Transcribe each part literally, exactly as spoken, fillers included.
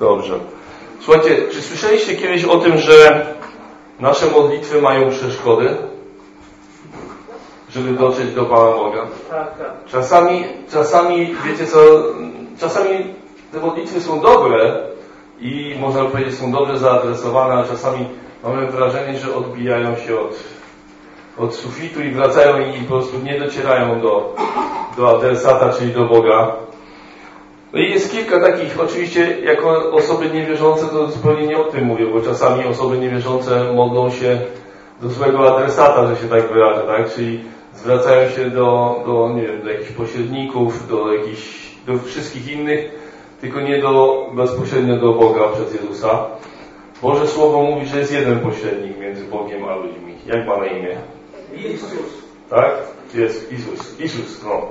Dobrze. Słuchajcie, czy słyszeliście kiedyś o tym, że nasze modlitwy mają przeszkody, żeby dotrzeć do Pana Boga? Tak, tak. Czasami, czasami, wiecie co, czasami te modlitwy są dobre i można powiedzieć, są dobrze zaadresowane, ale czasami mamy wrażenie, że odbijają się od, od sufitu i wracają i po prostu nie docierają do, do adresata, czyli do Boga. No i jest kilka takich, oczywiście jako osoby niewierzące to zupełnie nie o tym mówię, bo czasami osoby niewierzące modlą się do złego adresata, że się tak wyrażę, tak? Czyli zwracają się do, do, nie wiem, do jakichś pośredników, do jakichś, do wszystkich innych, tylko nie do, bezpośrednio do Boga przez Jezusa. Boże Słowo mówi, że jest jeden pośrednik między Bogiem a ludźmi. Jak ma na imię? Jezus. Tak? Jest Jezus. Jezus, no.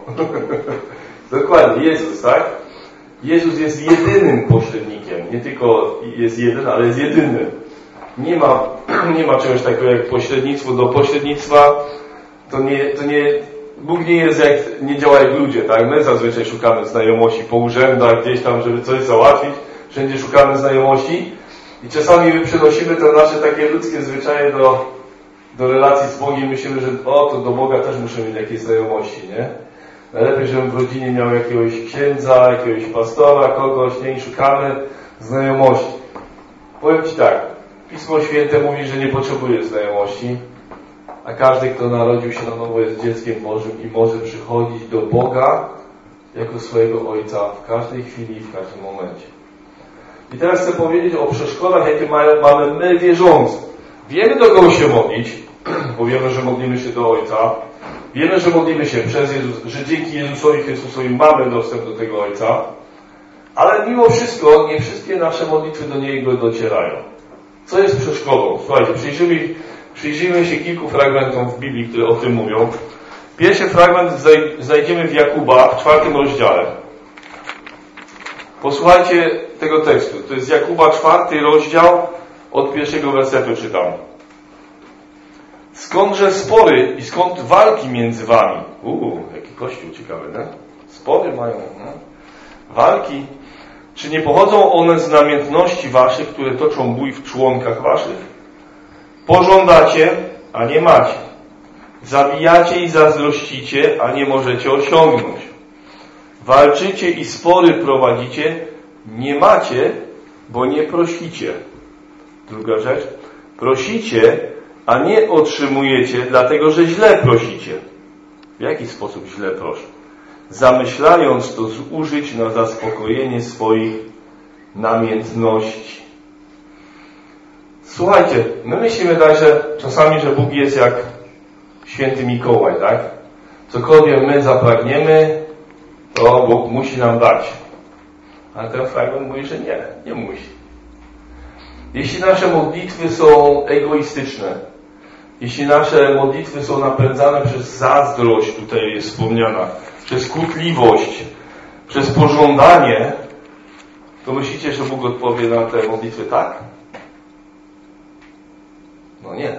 Dokładnie, Jezus, tak? Jezus jest jedynym pośrednikiem. Nie tylko jest jeden, ale jest jedyny. Nie ma, nie ma czegoś takiego jak pośrednictwo. Do pośrednictwa to nie, to nie, Bóg nie jest jak, nie działa jak ludzie, tak? My zazwyczaj szukamy znajomości po urzędach, gdzieś tam, żeby coś załatwić. Wszędzie szukamy znajomości i czasami my przenosimy te nasze takie ludzkie zwyczaje do, do relacji z Bogiem. Myślimy, że o, to do Boga też muszę mieć jakieś znajomości, nie? Najlepiej, żebym w rodzinie miał jakiegoś księdza, jakiegoś pastora, kogoś, nie? I szukamy znajomości. Powiem Ci tak, Pismo Święte mówi, że nie potrzebuje znajomości, a każdy, kto narodził się na nowo, jest dzieckiem Bożym i może przychodzić do Boga jako swojego Ojca w każdej chwili i w każdym momencie. I teraz chcę powiedzieć o przeszkodach, jakie mają, mamy my wierzący. Wiemy, do kogo się modlić, bo wiemy, że modlimy się do Ojca. Wiemy, że modlimy się przez Jezus, że dzięki Jezusowi Chrystusowi mamy dostęp do tego Ojca, ale mimo wszystko nie wszystkie nasze modlitwy do Niego docierają. Co jest przeszkodą? Słuchajcie, przyjrzyjmy, przyjrzyjmy się kilku fragmentom w Biblii, które o tym mówią. Pierwszy fragment znajdziemy w Jakuba, w czwartym rozdziale. Posłuchajcie tego tekstu. To jest Jakuba, czwarty rozdział, od pierwszego wersetu czytam. Skądże spory i skąd walki między wami? Uuu, jaki kościół ciekawy, nie? Spory mają, nie? Walki. Czy nie pochodzą one z namiętności waszych, które toczą bój w członkach waszych? Pożądacie, a nie macie. Zabijacie i zazdrościcie, a nie możecie osiągnąć. Walczycie i spory prowadzicie, nie macie, bo nie prosicie. Druga rzecz. Prosicie, a nie otrzymujecie, dlatego że źle prosicie. W jaki sposób źle proszę? Zamyślając to zużyć na zaspokojenie swoich namiętności. Słuchajcie, my myślimy tak, że czasami, że Bóg jest jak święty Mikołaj, tak? Cokolwiek my zapragniemy, to Bóg musi nam dać. Ale ten fragment mówi, że nie, nie musi. Jeśli nasze modlitwy są egoistyczne, jeśli nasze modlitwy są napędzane przez zazdrość, tutaj jest wspomniana, przez kłótliwość, przez pożądanie, to myślicie, że Bóg odpowie na te modlitwy tak? No nie.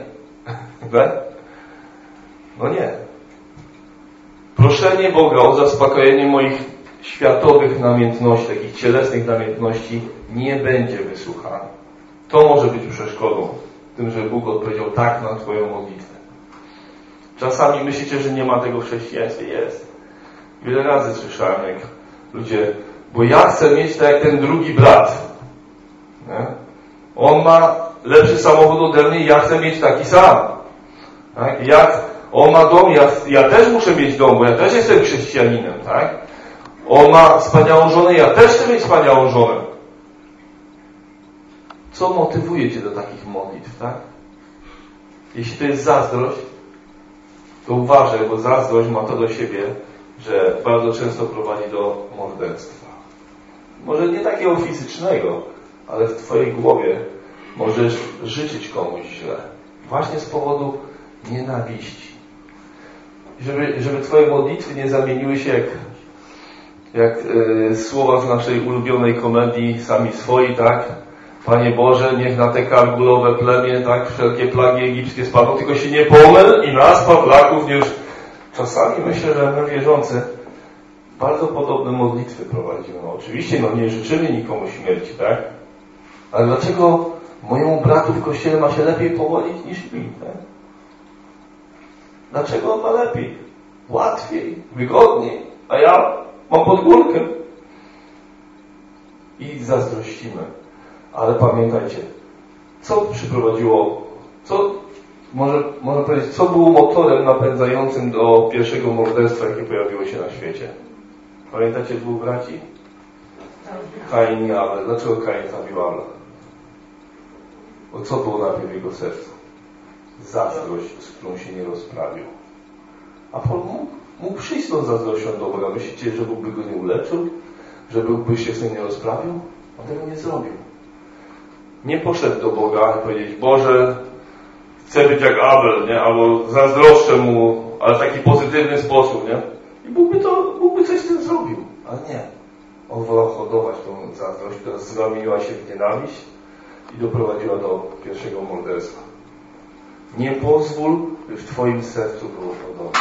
No nie. Proszenie Boga o zaspokojenie moich światowych namiętności, takich cielesnych namiętności nie będzie wysłuchane. To może być przeszkodą w tym, że Bóg odpowiedział tak na Twoją modlitwę. Czasami myślicie, że nie ma tego w chrześcijaństwie. Jest. Wiele razy słyszałem, jak ludzie, bo ja chcę mieć tak jak ten drugi brat. Nie? On ma lepszy samochód ode mnie, ja chcę mieć taki sam. Tak? Jak on ma dom, ja, ja też muszę mieć dom, bo ja też jestem chrześcijaninem. Tak? On ma wspaniałą żonę, ja też chcę mieć wspaniałą żonę. Co motywuje Cię do takich modlitw, tak? Jeśli to jest zazdrość, to uważaj, bo zazdrość ma to do siebie, że bardzo często prowadzi do morderstwa. Może nie takiego fizycznego, ale w Twojej głowie możesz życzyć komuś źle. Właśnie z powodu nienawiści. Żeby, żeby Twoje modlitwy nie zamieniły się jak, jak yy, słowa z naszej ulubionej komedii Sami Swoi, tak? Panie Boże, niech na te kargulowe plemię, tak, wszelkie plagi egipskie spadną, tylko się nie pomyl i nas, Pawlaków, już. Czasami myślę, że my wierzący bardzo podobne modlitwy prowadzimy. No, oczywiście, no nie życzymy nikomu śmierci, tak? Ale dlaczego mojemu bratu w kościele ma się lepiej powodzić niż mi? Nie? Dlaczego on ma lepiej? Łatwiej, wygodniej, a ja mam pod górkę. I zazdrościmy. Ale pamiętajcie, co przyprowadziło, co, może, można powiedzieć, co było motorem napędzającym do pierwszego morderstwa, jakie pojawiło się na świecie? Pamiętacie dwóch braci? Kain i Abel. Dlaczego Kain zabił Abla? Bo co było najpierw w jego sercu? Zazdrość, z którą się nie rozprawił. A Paul mógł, mógł przyjść z tą zazdrością do Boga. Myślicie, że Bóg by go nie uleczył? Że Bóg by się z tym nie rozprawił? On tego nie zrobił. Nie poszedł do Boga i powiedzieć: Boże, chcę być jak Abel, nie? Albo zazdroszczę mu, ale w taki pozytywny sposób, nie? I Bóg by, to, Bóg by coś z tym zrobił. Ale nie. On wolał hodować tą zazdrość, która zamieniła się w nienawiść i doprowadziła do pierwszego morderstwa. Nie pozwól, by w Twoim sercu było podobne.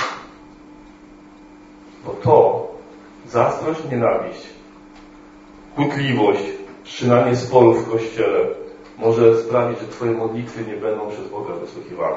Bo to zazdrość, nienawiść, kłótliwość, wszczynanie sporów w Kościele może sprawić, że Twoje modlitwy nie będą przez Boga wysłuchiwane.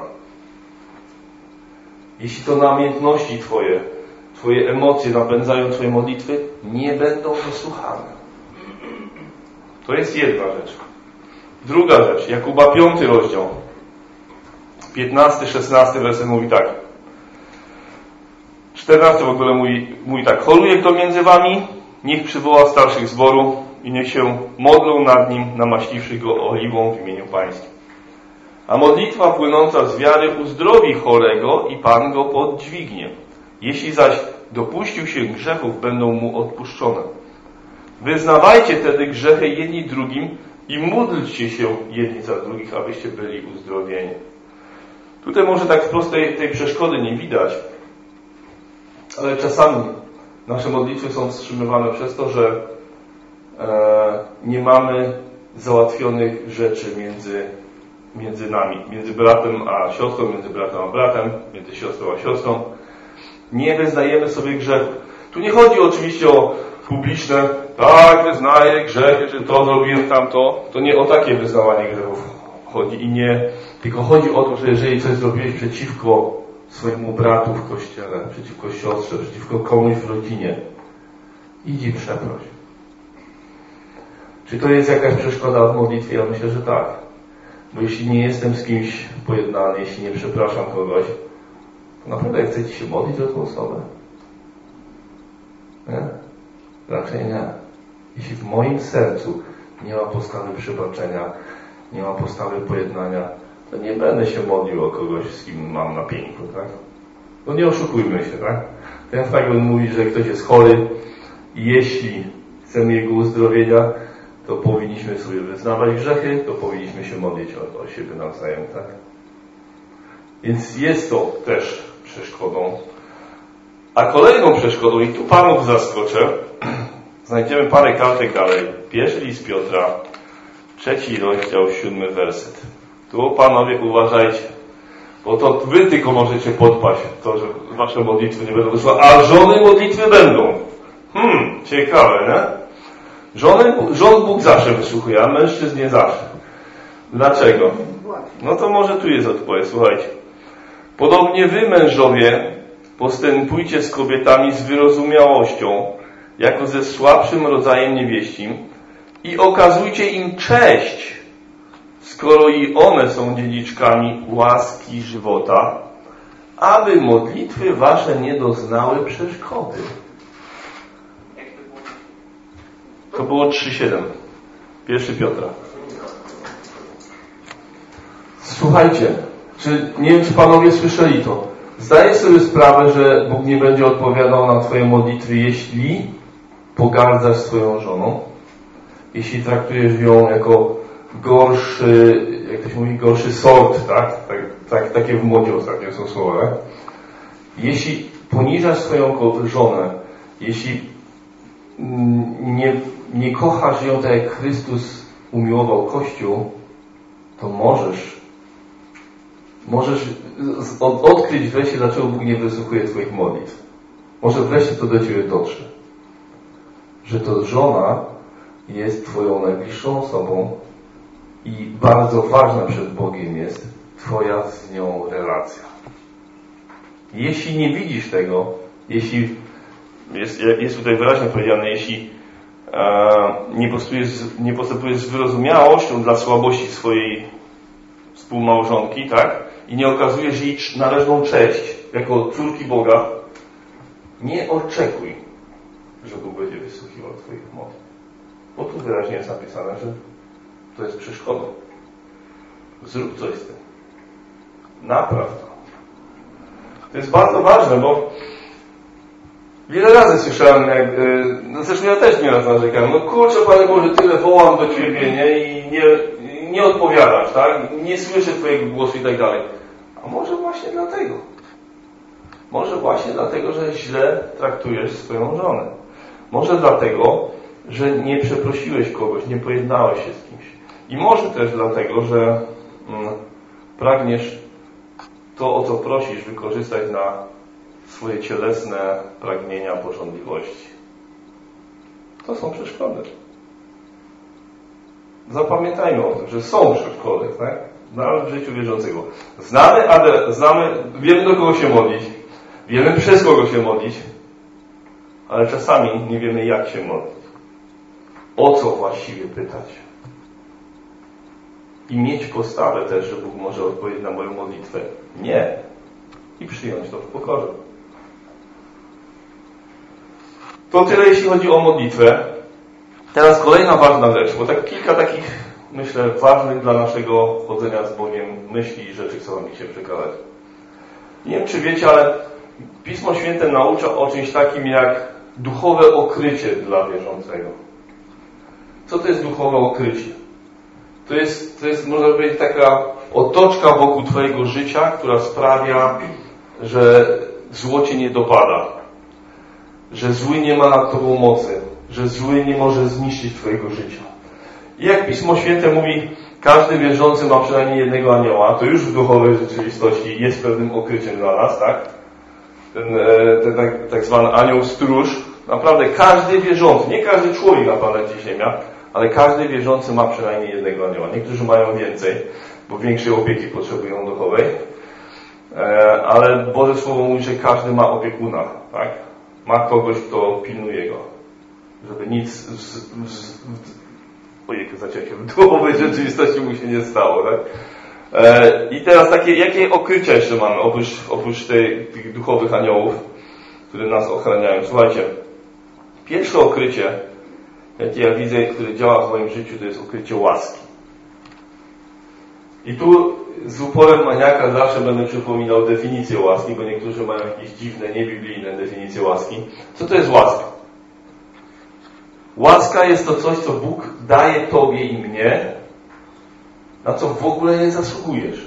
Jeśli to namiętności Twoje, Twoje emocje napędzają Twoje modlitwy, nie będą wysłuchane. To jest jedna rzecz. Druga rzecz, Jakuba piąty rozdział, piętnasty, szesnasty werset mówi tak. czternasty w ogóle mówi, mówi tak. Holuje kto między wami, niech przywoła starszych zboru i niech się modlą nad nim, namaściwszy go oliwą w imieniu Pańskim. A modlitwa płynąca z wiary uzdrowi chorego i Pan go podźwignie. Jeśli zaś dopuścił się grzechów, będą mu odpuszczone. Wyznawajcie tedy grzechy jedni drugim i módlcie się jedni za drugich, abyście byli uzdrowieni. Tutaj może tak wprost tej, tej przeszkody nie widać, ale czasami nasze modlitwy są wstrzymywane przez to, że e, nie mamy załatwionych rzeczy między, między nami, między bratem a siostrą, między bratem a bratem, między siostrą a siostrą. Nie wyznajemy sobie grzechów. Tu nie chodzi oczywiście o publiczne, tak, wyznaję grzechy, że to zrobiłem, tamto. To nie o takie wyznawanie grzechów chodzi i nie, tylko chodzi o to, że jeżeli coś zrobiłeś przeciwko swojemu bratu w kościele, przeciwko siostrze, przeciwko komuś w rodzinie, idź i przeproś. Czy to jest jakaś przeszkoda w modlitwie? Ja myślę, że tak. Bo jeśli nie jestem z kimś pojednany, jeśli nie przepraszam kogoś, to naprawdę chcę Ci się modlić o tą osobę? Nie? Raczej nie. Jeśli w moim sercu nie ma postawy przebaczenia, nie ma postawy pojednania, to nie będę się modlił o kogoś, z kim mam na pieńku, tak? No nie oszukujmy się, tak? Ten fragment mówi, że ktoś jest chory i jeśli chcemy jego uzdrowienia, to powinniśmy sobie wyznawać grzechy, to powinniśmy się modlić o, o siebie nawzajem, tak? Więc jest to też przeszkodą. A kolejną przeszkodą, i tu Panów zaskoczę, znajdziemy parę kartek dalej. Pierwszy list Piotra, trzeci rozdział, siódmy werset. Tu, panowie, uważajcie, bo to wy tylko możecie podpaść to, że wasze modlitwy nie będą wysłane, a żony modlitwy będą. Hmm, ciekawe, nie? Żony, żon Bóg zawsze wysłuchuje, a mężczyzn nie zawsze. Dlaczego? No to może tu jest odpowiedź, słuchajcie. Podobnie wy, mężowie, postępujcie z kobietami z wyrozumiałością, jako ze słabszym rodzajem niewieścim i okazujcie im cześć, skoro i one są dziedziczkami łaski żywota, aby modlitwy wasze nie doznały przeszkody. To było trzy siedem. Pierwszy Piotra. Słuchajcie, czy nie wiem, czy panowie słyszeli to. Zdajesz sobie sprawę, że Bóg nie będzie odpowiadał na twoje modlitwy, jeśli pogardzasz swoją żoną, jeśli traktujesz ją jako gorszy, jak to się mówi, gorszy sort, tak? tak, tak takie w modzie ostatnio są słowa, tak? Jeśli poniżasz swoją żonę, jeśli nie, nie kochasz ją tak jak Chrystus umiłował Kościół, to możesz możesz od, odkryć wreszcie, dlaczego Bóg nie wysłuchuje twoich modlitw. Może wreszcie to do ciebie dotrze. Że to żona jest twoją najbliższą osobą I bardzo ważna przed Bogiem jest twoja z nią relacja. Jeśli nie widzisz tego, jeśli jest, jest tutaj wyraźnie powiedziane, jeśli e, nie, postępujesz, nie postępujesz z wyrozumiałością dla słabości swojej współmałżonki, tak? I nie okazujesz jej należną cześć jako córki Boga, nie oczekuj, że Bóg będzie wysłuchiwał twoich modlitw. Bo tu wyraźnie jest napisane, że to jest przeszkodą. Zrób coś z tym. Napraw to. To jest bardzo ważne, bo wiele razy słyszałem, jak, no zresztą ja też nieraz narzekałem, no kurczę, Panie Boże, tyle wołam do Ciebie, nie? I nie, nie odpowiadasz, tak? Nie słyszę Twojego głosu i tak dalej. A może właśnie dlatego. Może właśnie dlatego, że źle traktujesz swoją żonę. Może dlatego, że nie przeprosiłeś kogoś, nie pojednałeś się z kimś. I może też dlatego, że mm, pragniesz to, o co prosisz, wykorzystać na swoje cielesne pragnienia, pożądliwości. To są przeszkody. Zapamiętajmy o tym, że są przeszkody, tak? Nawet w życiu wierzącego. Znamy, ale znamy, wiemy, do kogo się modlić, wiemy, przez kogo się modlić, ale czasami nie wiemy, jak się modlić. O co właściwie pytać. I mieć postawę też, że Bóg może odpowiedzieć na moją modlitwę. Nie. I przyjąć to w pokorze. To tyle, jeśli chodzi o modlitwę. Teraz kolejna ważna rzecz, bo tak kilka takich, myślę, ważnych dla naszego chodzenia z Bogiem myśli i rzeczy chcę Wam dzisiaj przekazać. Nie wiem, czy wiecie, ale Pismo Święte naucza o czymś takim jak duchowe okrycie dla wierzącego. Co to jest duchowe okrycie? To jest, to jest, można powiedzieć, taka otoczka wokół Twojego życia, która sprawia, że zło Cię nie dopada. Że zły nie ma nad Tobą mocy. Że zły nie może zniszczyć Twojego życia. I jak Pismo Święte mówi, każdy wierzący ma przynajmniej jednego anioła, to już w duchowej rzeczywistości jest pewnym okryciem dla nas, tak? Ten, ten tak, tak zwany anioł stróż. Naprawdę każdy wierzący, nie każdy człowiek na planecie Ziemia, ale każdy wierzący ma przynajmniej jednego anioła. Niektórzy mają więcej, bo większej opieki potrzebują duchowej. Ale Boże Słowo mówi, że każdy ma opiekuna, tak? Ma kogoś, kto pilnuje go. Żeby nic z, z, z, ojej, zacięcie w duchowej rzeczywistości mu się nie stało, tak? I teraz takie, jakie okrycia jeszcze mamy, oprócz, oprócz tej, tych duchowych aniołów, które nas ochraniają? Słuchajcie, pierwsze okrycie, jakie ja widzę, które działa w moim życiu, to jest okrycie łaski. I tu z uporem maniaka zawsze będę przypominał definicję łaski, bo niektórzy mają jakieś dziwne, niebiblijne definicje łaski. Co to jest łaska? Łaska jest to coś, co Bóg daje Tobie i mnie, na co w ogóle nie zasługujesz.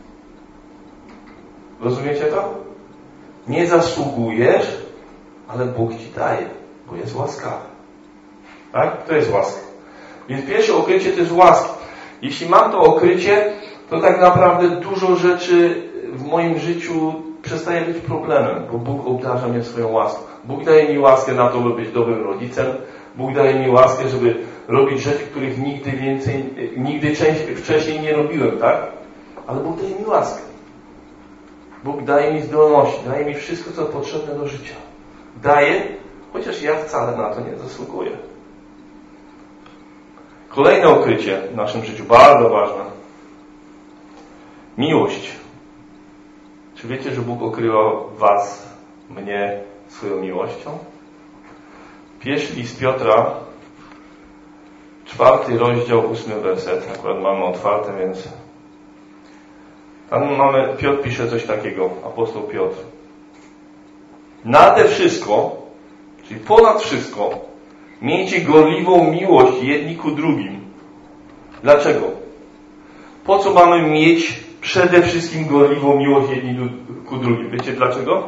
Rozumiecie to? Nie zasługujesz, ale Bóg Ci daje, bo jest łaskawy. Tak? To jest łaska. Więc pierwsze okrycie to jest łaska. Jeśli mam to okrycie, to tak naprawdę dużo rzeczy w moim życiu przestaje być problemem, bo Bóg obdarza mnie swoją łaską. Bóg daje mi łaskę na to, by być dobrym rodzicem. Bóg daje mi łaskę, żeby robić rzeczy, których nigdy więcej, nigdy wcześniej nie robiłem, tak? Ale Bóg daje mi łaskę. Bóg daje mi zdolności, daje mi wszystko, co potrzebne do życia. Daje, chociaż ja wcale na to nie zasługuję. Kolejne okrycie w naszym życiu, bardzo ważne. Miłość. Czy wiecie, że Bóg okrywa was, mnie, swoją miłością? Pierwszy list Piotra, czwarty rozdział, ósmy werset. Akurat mamy otwarte, więc tam mamy, Piotr pisze coś takiego, apostoł Piotr. Nade wszystko, czyli ponad wszystko, miejcie gorliwą miłość jedni ku drugim. Dlaczego? Po co mamy mieć przede wszystkim gorliwą miłość jedni ku drugim? Wiecie dlaczego?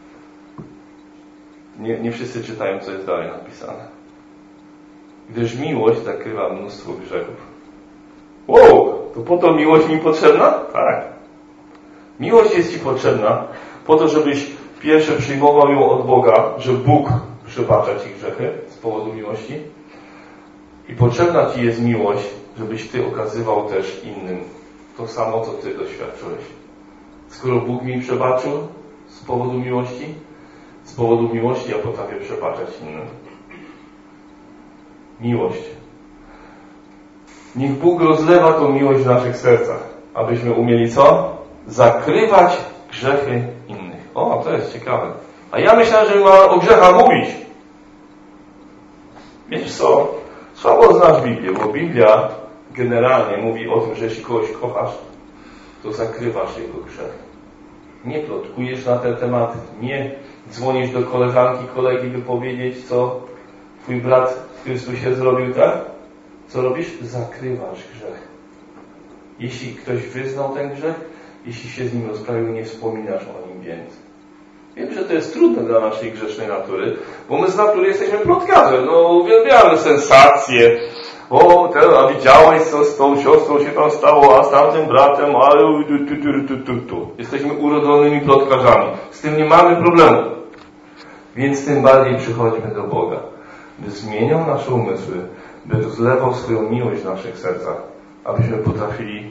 Nie, nie wszyscy czytają, co jest dalej napisane. Gdyż miłość zakrywa mnóstwo grzechów. Wow! To po to miłość mi potrzebna? Tak. Miłość jest Ci potrzebna po to, żebyś pierwsze przyjmował ją od Boga, że Bóg przebacza Ci grzechy z powodu miłości. I potrzebna Ci jest miłość, żebyś Ty okazywał też innym to samo, co Ty doświadczyłeś. Skoro Bóg mi przebaczył z powodu miłości, z powodu miłości ja potrafię przebaczać innym. Miłość. Niech Bóg rozlewa tą miłość w naszych sercach, abyśmy umieli co? Zakrywać grzechy innych. O, to jest ciekawe. A ja myślałem, że ma o grzechach mówić. Wiesz co? Słabo znasz Biblię, bo Biblia generalnie mówi o tym, że jeśli kogoś kochasz, to zakrywasz jego grzech. Nie plotkujesz na ten temat, nie dzwonisz do koleżanki, kolegi, by powiedzieć, co twój brat w Chrystusie zrobił, tak? Co robisz? Zakrywasz grzech. Jeśli ktoś wyznał ten grzech, jeśli się z nim rozprawił, nie wspominasz o nim więcej. Wiem, że to jest trudne dla naszej grzesznej natury, bo my z natury jesteśmy plotkarzem. No, uwielbiamy sensacje. O, ten, a widziałeś, co z tą siostrą się tam stało, a z tamtym bratem, ale tu, tu, tu, tu, tu, tu. Jesteśmy urodzonymi plotkarzami. Z tym nie mamy problemu. Więc tym bardziej przychodźmy do Boga, by zmieniał nasze umysły, by rozlewał swoją miłość w naszych sercach, abyśmy potrafili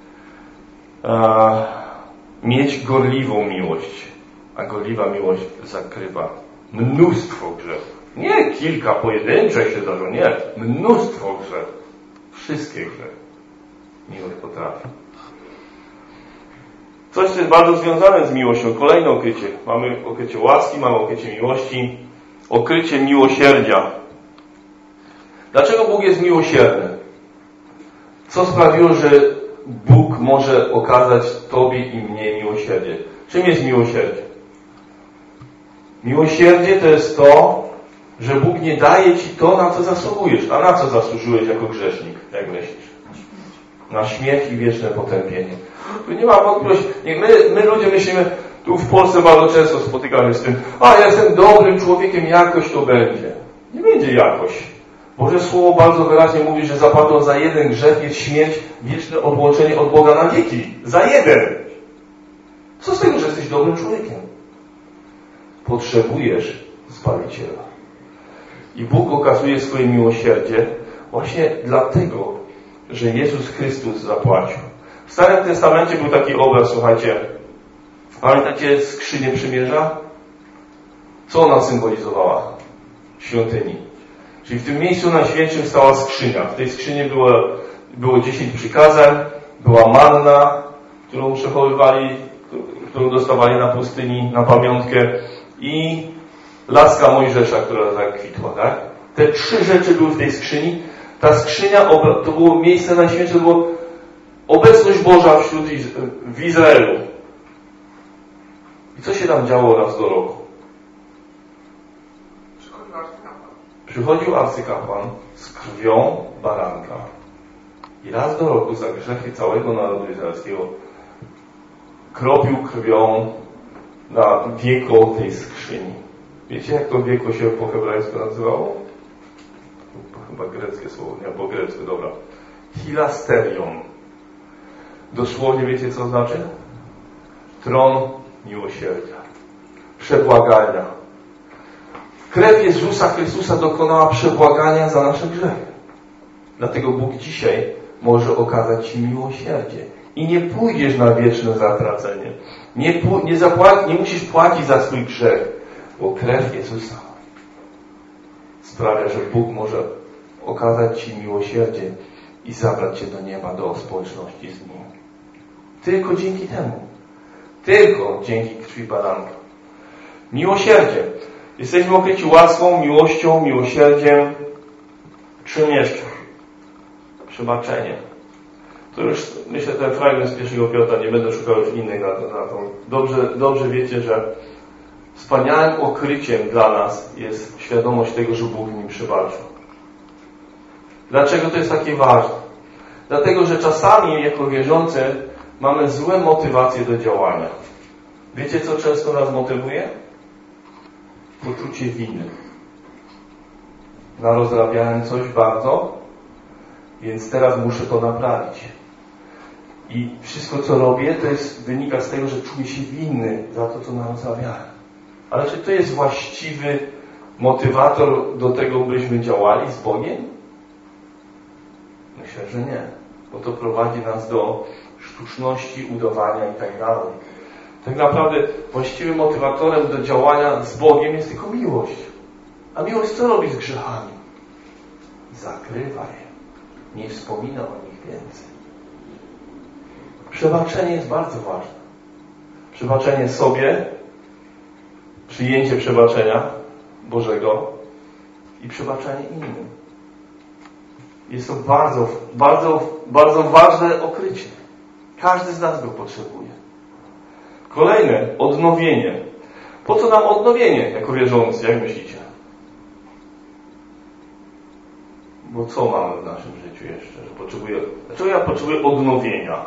a, mieć gorliwą miłość. A gorliwa miłość zakrywa mnóstwo grzechów. Nie kilka pojedynczych się zdarzyło, nie. Mnóstwo grzechów. Wszystkie grzechy. Miłość potrafi. Coś, co jest bardzo związane z miłością. Kolejne okrycie. Mamy okrycie łaski, mamy okrycie miłości. Okrycie miłosierdzia. Dlaczego Bóg jest miłosierny? Co sprawiło, że Bóg może okazać Tobie i mnie miłosierdzie? Czym jest miłosierdzie? Miłosierdzie to jest to, że Bóg nie daje Ci to, na co zasługujesz. A na co zasłużyłeś jako grzesznik, jak myślisz? Na śmierć i wieczne potępienie. Tu nie ma wątpliwości. My, my ludzie myślimy, tu w Polsce bardzo często spotykamy z tym, a ja jestem dobrym człowiekiem, jakoś to będzie. Nie będzie jakoś. Boże Słowo bardzo wyraźnie mówi, że zapłatą za jeden grzech jest śmierć, wieczne odłączenie od Boga na wieki. Za jeden. Co z tego, że jesteś dobrym człowiekiem? Potrzebujesz Zbawiciela. I Bóg okazuje swoje miłosierdzie właśnie dlatego, że Jezus Chrystus zapłacił. W Starym Testamencie był taki obraz, słuchajcie, pamiętacie skrzynię przymierza? Co ona symbolizowała? Świątyni. Czyli w tym miejscu najświętszym stała skrzynia. W tej skrzyni było, było dziesięć przykazań, była manna, którą przechowywali, którą dostawali na pustyni, na pamiątkę, i laska Mojżesza, która zakwitła, tak? Te trzy rzeczy były w tej skrzyni. Ta skrzynia, to było miejsce najświętsze, to było obecność Boża wśród w Izraelu. I co się tam działo raz do roku? Przychodził arcykapłan. Przychodził arcykapłan z krwią baranka. I raz do roku za grzechy całego narodu izraelskiego kropił krwią na wieko tej skrzyni. Wiecie, jak to wieko się po hebrajsku nazywało? Chyba greckie słowo, nie, po grecku, dobra. Hilasterion. Dosłownie wiecie, co znaczy? Tron miłosierdzia. Przebłagania. Krew Jezusa Chrystusa dokonała przebłagania za nasze grzechy. Dlatego Bóg dzisiaj może okazać Ci miłosierdzie. I nie pójdziesz na wieczne zatracenie. Nie, nie, zapłaci, nie musisz płacić za swój grzech, bo krew Jezusa sprawia, że Bóg może okazać Ci miłosierdzie i zabrać Cię do nieba, do społeczności z Nim. Tylko dzięki temu. Tylko dzięki krwi baranka. Miłosierdzie. Jesteśmy okryci łaską, miłością, miłosierdziem. Czym jeszcze? Przebaczeniem. To już, myślę, ten fragment z pierwszego Piotra, nie będę szukał już innych na to. Na to. Dobrze, dobrze wiecie, że wspaniałym okryciem dla nas jest świadomość tego, że Bóg nim przebaczył. Dlaczego to jest takie ważne? Dlatego, że czasami jako wierzący mamy złe motywacje do działania. Wiecie, co często nas motywuje? Poczucie winy. Narozrabiałem coś bardzo, więc teraz muszę to naprawić. I wszystko, co robię, to jest, wynika z tego, że czuję się winny za to, co narozrabiałem. Ale czy to jest właściwy motywator do tego, byśmy działali z Bogiem? Myślę, że nie. Bo to prowadzi nas do sztuczności, udawania i tak dalej. Tak naprawdę właściwym motywatorem do działania z Bogiem jest tylko miłość. A miłość co robi z grzechami? Zakrywa je. Nie wspomina o nich więcej. Przebaczenie jest bardzo ważne. Przebaczenie sobie, przyjęcie przebaczenia Bożego i przebaczenie innym. Jest to bardzo, bardzo, bardzo ważne okrycie. Każdy z nas go potrzebuje. Kolejne, odnowienie. Po co nam odnowienie jako wierzący, jak myślicie? Bo co mamy w naszym życiu jeszcze? Że potrzebuję, dlaczego ja potrzebuję odnowienia?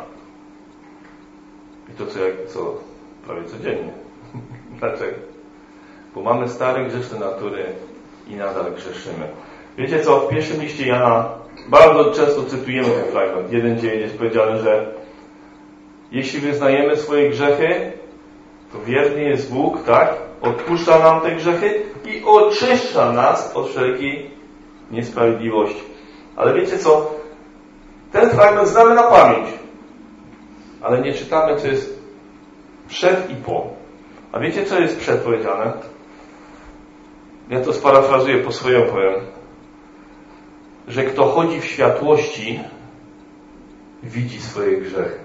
I to co, jak, co prawie codziennie. Dlaczego? Bo mamy stare grzeszne natury i nadal grzeszymy. Wiecie co? W pierwszym liście Jana bardzo często cytujemy ten fragment. jeden dziewięć jest powiedziane, że jeśli wyznajemy swoje grzechy, to wierny jest Bóg, tak? Odpuszcza nam te grzechy i oczyszcza nas od wszelkiej niesprawiedliwości. Ale wiecie co? Ten fragment znamy na pamięć. Ale nie czytamy, co jest przed i po. A wiecie, co jest przed powiedziane? Ja to sparafrazuję, po swojemu powiem. Że kto chodzi w światłości, widzi swoje grzechy.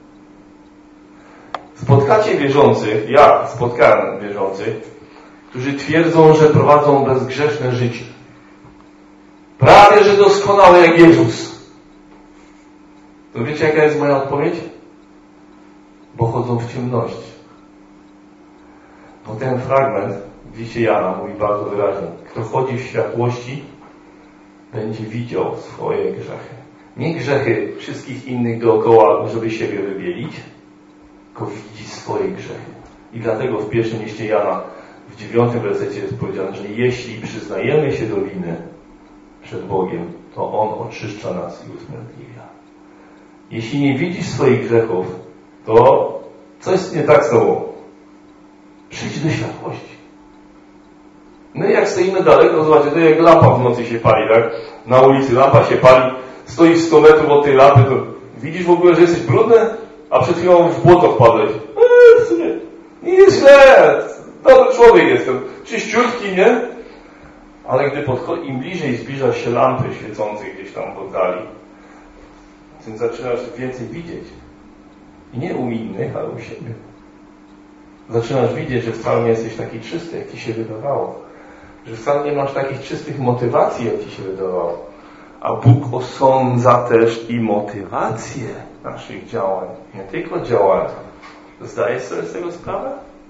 Spotkacie wierzących, ja spotkałem wierzących, którzy twierdzą, że prowadzą bezgrzeszne życie. Prawie, że doskonałe jak Jezus. To wiecie, jaka jest moja odpowiedź? Bo chodzą w ciemności. Bo ten fragment w liście Jana mówi bardzo wyraźnie. Kto chodzi w światłości, będzie widział swoje grzechy. Nie grzechy wszystkich innych dookoła, żeby siebie wybielić, tylko widzi swoje grzechy. I dlatego w pierwszym liście Jana, w dziewiątym wersecie jest powiedziane, że jeśli przyznajemy się do winy przed Bogiem, to On oczyszcza nas i usprawiedliwia. Jeśli nie widzisz swoich grzechów, to coś nie tak z tobą. Przyjdź do światłości. No i jak stoimy daleko, zobaczcie, to jak lampa w nocy się pali, tak? Na ulicy lampa się pali, stoisz sto metrów od tej lampy, to widzisz w ogóle, że jesteś brudny? A przed chwilą w błoto wpadłeś. Eee, nie jest źle. Dobry człowiek jestem. Czyściutki, nie? Ale gdy podchodzi, im bliżej zbliża się lampy świecącej gdzieś tam w oddali, tym zaczynasz więcej widzieć. I nie u innych, ale u siebie. Zaczynasz widzieć, że wcale nie jesteś taki czysty, jak ci się wydawało. Że wcale nie masz takich czystych motywacji, jak ci się wydawało. A Bóg osądza też i motywację naszych działań. Nie tylko działań. Zdajesz sobie z tego sprawę?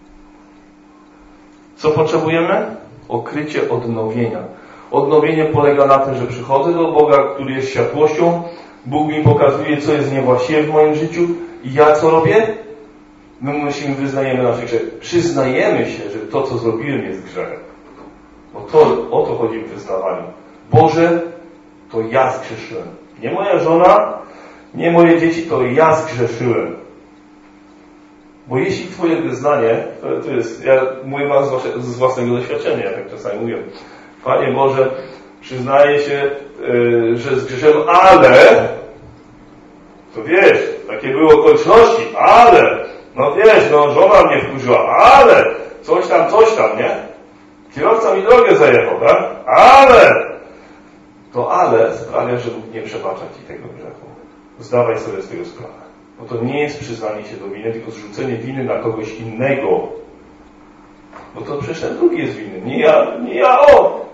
Co potrzebujemy? Okrycie odnowienia. Odnowienie polega na tym, że przychodzę do Boga, który jest światłością. Bóg mi pokazuje, co jest niewłaściwe w moim życiu. I ja co robię? My musimy, wyznajemy nasze grzechy. Przyznajemy się, że to, co zrobiłem, jest grzechem. Bo to, o to chodzi w wyznawaniu. Boże, to ja zgrzeszyłem. Nie moja żona, nie moje dzieci, to ja zgrzeszyłem. Bo jeśli Twoje wyznanie, to jest, ja mówię Wam z własnego doświadczenia, jak czasami mówię, Panie Boże, przyznaję się, yy, że zgrzeszyłem, ale, to wiesz, takie były okoliczności, ale, no wiesz, no żona mnie wkurzyła, ale, coś tam, coś tam, nie? Kierowca mi drogę zajechał, tak? Ale, to ale sprawia, że Bóg nie przebacza Ci tego grzechu. Zdawaj sobie z tego sprawę. Bo to nie jest przyznanie się do winy, tylko zrzucenie winy na kogoś innego. Bo to przecież ten drugi jest winny. Nie ja, nie ja, o!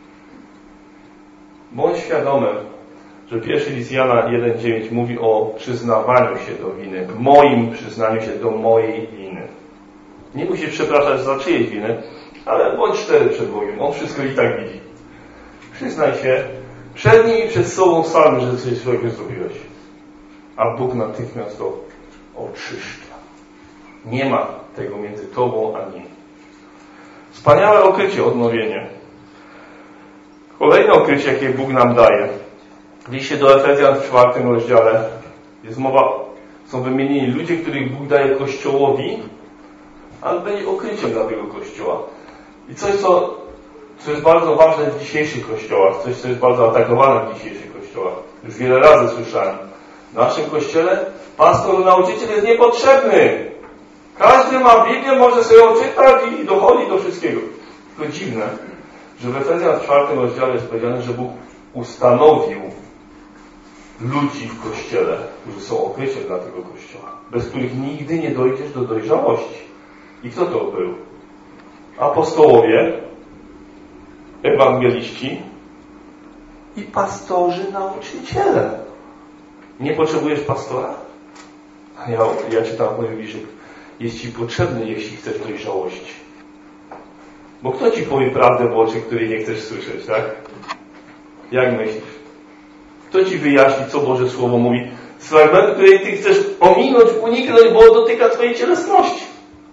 Bądź świadomy, że pierwszy list Jana jeden dziewięć mówi o przyznawaniu się do winy. Moim przyznaniu się do mojej winy. Nie musisz przepraszać za czyjejś winy, ale bądź szczery przed Bogiem. On wszystko i tak widzi. Przyznaj się przed Nim i przed sobą samym, że coś złego zrobiłeś. A Bóg natychmiast to oczyszcza. Nie ma tego między Tobą a Nim. Wspaniałe okrycie, odnowienie. Kolejne okrycie, jakie Bóg nam daje. W liście do Efezjan w czwartym rozdziale jest mowa, są wymienieni ludzie, których Bóg daje Kościołowi, ale będzie okryciem dla tego Kościoła. I coś, co, co jest bardzo ważne w dzisiejszych kościołach, coś, co jest bardzo atakowane w dzisiejszych kościołach. kościołach. Już wiele razy słyszałem. W naszym kościele pastor, nauczyciel jest niepotrzebny. Każdy ma Biblię, może sobie ją czytać i dochodzi do wszystkiego. Tylko dziwne, że w Efezjan w czwartym rozdziale jest powiedziane, że Bóg ustanowił ludzi w Kościele, którzy są okryciem dla tego Kościoła, bez których nigdy nie dojdziesz do dojrzałości. I kto to był? Apostołowie, ewangeliści i pastorzy, nauczyciele. Nie potrzebujesz pastora? Ja, ja czytam w moim Biblii, jest Ci potrzebny, jeśli chcesz dojrzałości. Bo kto Ci powie prawdę w oczy, której nie chcesz słyszeć, tak? Jak myślisz? Kto Ci wyjaśni, co Boże Słowo mówi z fragmentu, której Ty chcesz ominąć, uniknąć, bo dotyka Twojej cielesności?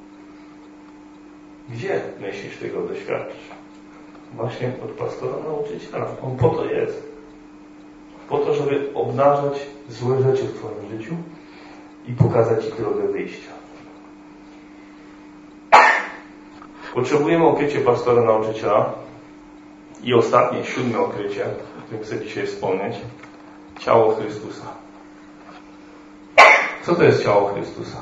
Gdzie myślisz tego doświadczyć? Właśnie od pastora, nauczyciela. On po to jest. Po to, żeby obnażać złe rzeczy w Twoim życiu i pokazać Ci drogę wyjścia. Potrzebujemy okrycie pastora, nauczyciela i ostatnie, siódme okrycie, o którym chcę dzisiaj wspomnieć. Ciało Chrystusa. Co to jest ciało Chrystusa?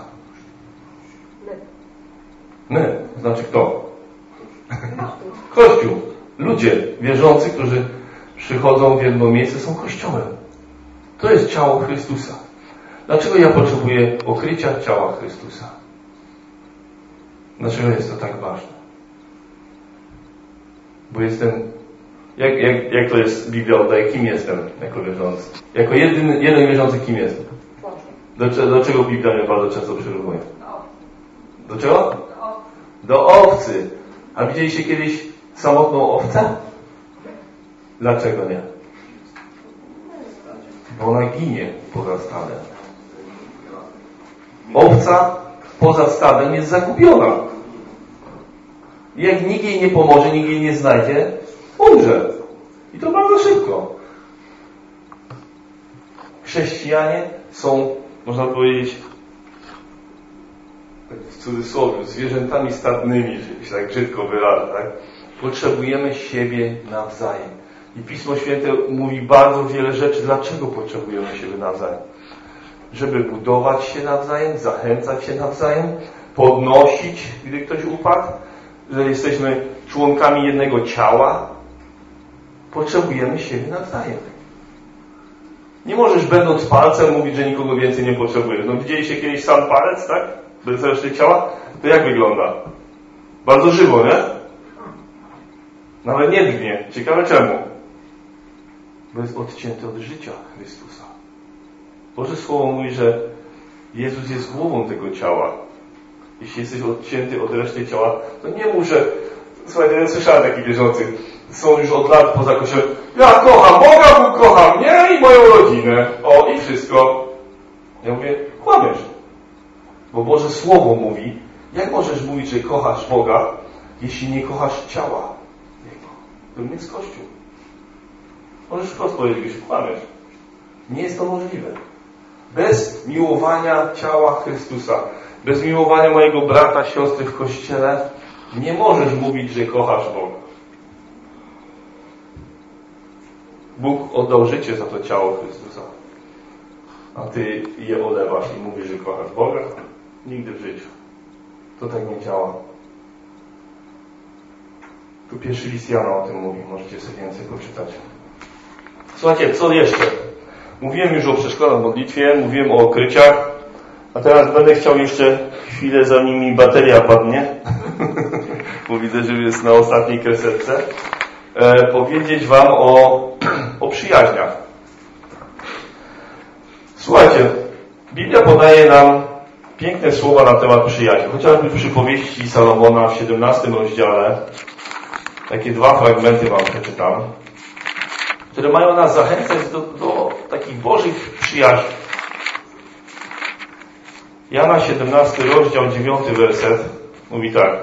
My. Znaczy kto? Kościół. Ludzie wierzący, którzy przychodzą w jedno miejsce, są Kościołem. To jest ciało Chrystusa. Dlaczego ja potrzebuję okrycia ciała Chrystusa? Dlaczego jest to tak ważne? Bo jestem... Jak, jak, jak to jest Biblia oddaje? Kim jestem jako wierzący? Jako jeden, jeden wierzący kim jestem? Do, do czego Biblia mnie bardzo często przyrównuje? Do czego? Do owcy. A widzieliście kiedyś samotną owcę? Dlaczego nie? Bo ona ginie poza stadem. Owca poza stadem jest zagubiona. I jak nikt jej nie pomoże, nikt jej nie znajdzie, umrze. I to bardzo szybko. Chrześcijanie są, można powiedzieć, w cudzysłowie, zwierzętami stadnymi, że się tak brzydko wyrażę, tak? Potrzebujemy siebie nawzajem. I Pismo Święte mówi bardzo wiele rzeczy, dlaczego potrzebujemy siebie nawzajem. Żeby budować się nawzajem, zachęcać się nawzajem, podnosić, gdy ktoś upadł, że jesteśmy członkami jednego ciała. Potrzebujemy siebie nawzajem. Nie możesz, będąc palcem, mówić, że nikogo więcej nie potrzebujesz. No widzieliście kiedyś sam palec, tak? Bez reszty ciała? To jak wygląda? Bardzo żywo, nie? Nawet nie drgnie. Ciekawe czemu? Bo jest odcięty od życia Chrystusa. Boże Słowo mówi, że Jezus jest głową tego ciała. Jeśli jesteś odcięty od reszty ciała, to nie mów, że... Słuchajcie, ja słyszałem takich wierzących, są już od lat poza kościołem. Ja kocham Boga, Bóg kocham mnie i moją rodzinę. O, i wszystko. Ja mówię, kłamiesz. Bo Boże Słowo mówi, jak możesz mówić, że kochasz Boga, jeśli nie kochasz ciała Jego? To nie jest Kościół. Możesz wprost powiedzieć, że kłamiesz. Nie jest to możliwe. Bez miłowania ciała Chrystusa, bez miłowania mojego brata, siostry w Kościele, nie możesz mówić, że kochasz Boga. Bóg oddał życie za to ciało Chrystusa. A Ty je olewasz i mówisz, że kochasz Boga? Nigdy w życiu. To tak nie działa. Tu pierwszy list Jana o tym mówi. Możecie sobie więcej poczytać. Słuchajcie, co jeszcze? Mówiłem już o przeszkodach w modlitwie, mówiłem o okryciach, a teraz będę chciał jeszcze chwilę, zanim mi bateria padnie, bo widzę, że jest na ostatniej kresetce, e, powiedzieć Wam o, o przyjaźniach. Słuchajcie, Biblia podaje nam piękne słowa na temat przyjaźni. Chociażby w przypowieści Salomona w siedemnastym rozdziale, takie dwa fragmenty Wam przeczytam, które mają nas zachęcać do, do takich bożych przyjaźni. Jana siedemnasty rozdział, dziewiąty werset mówi tak.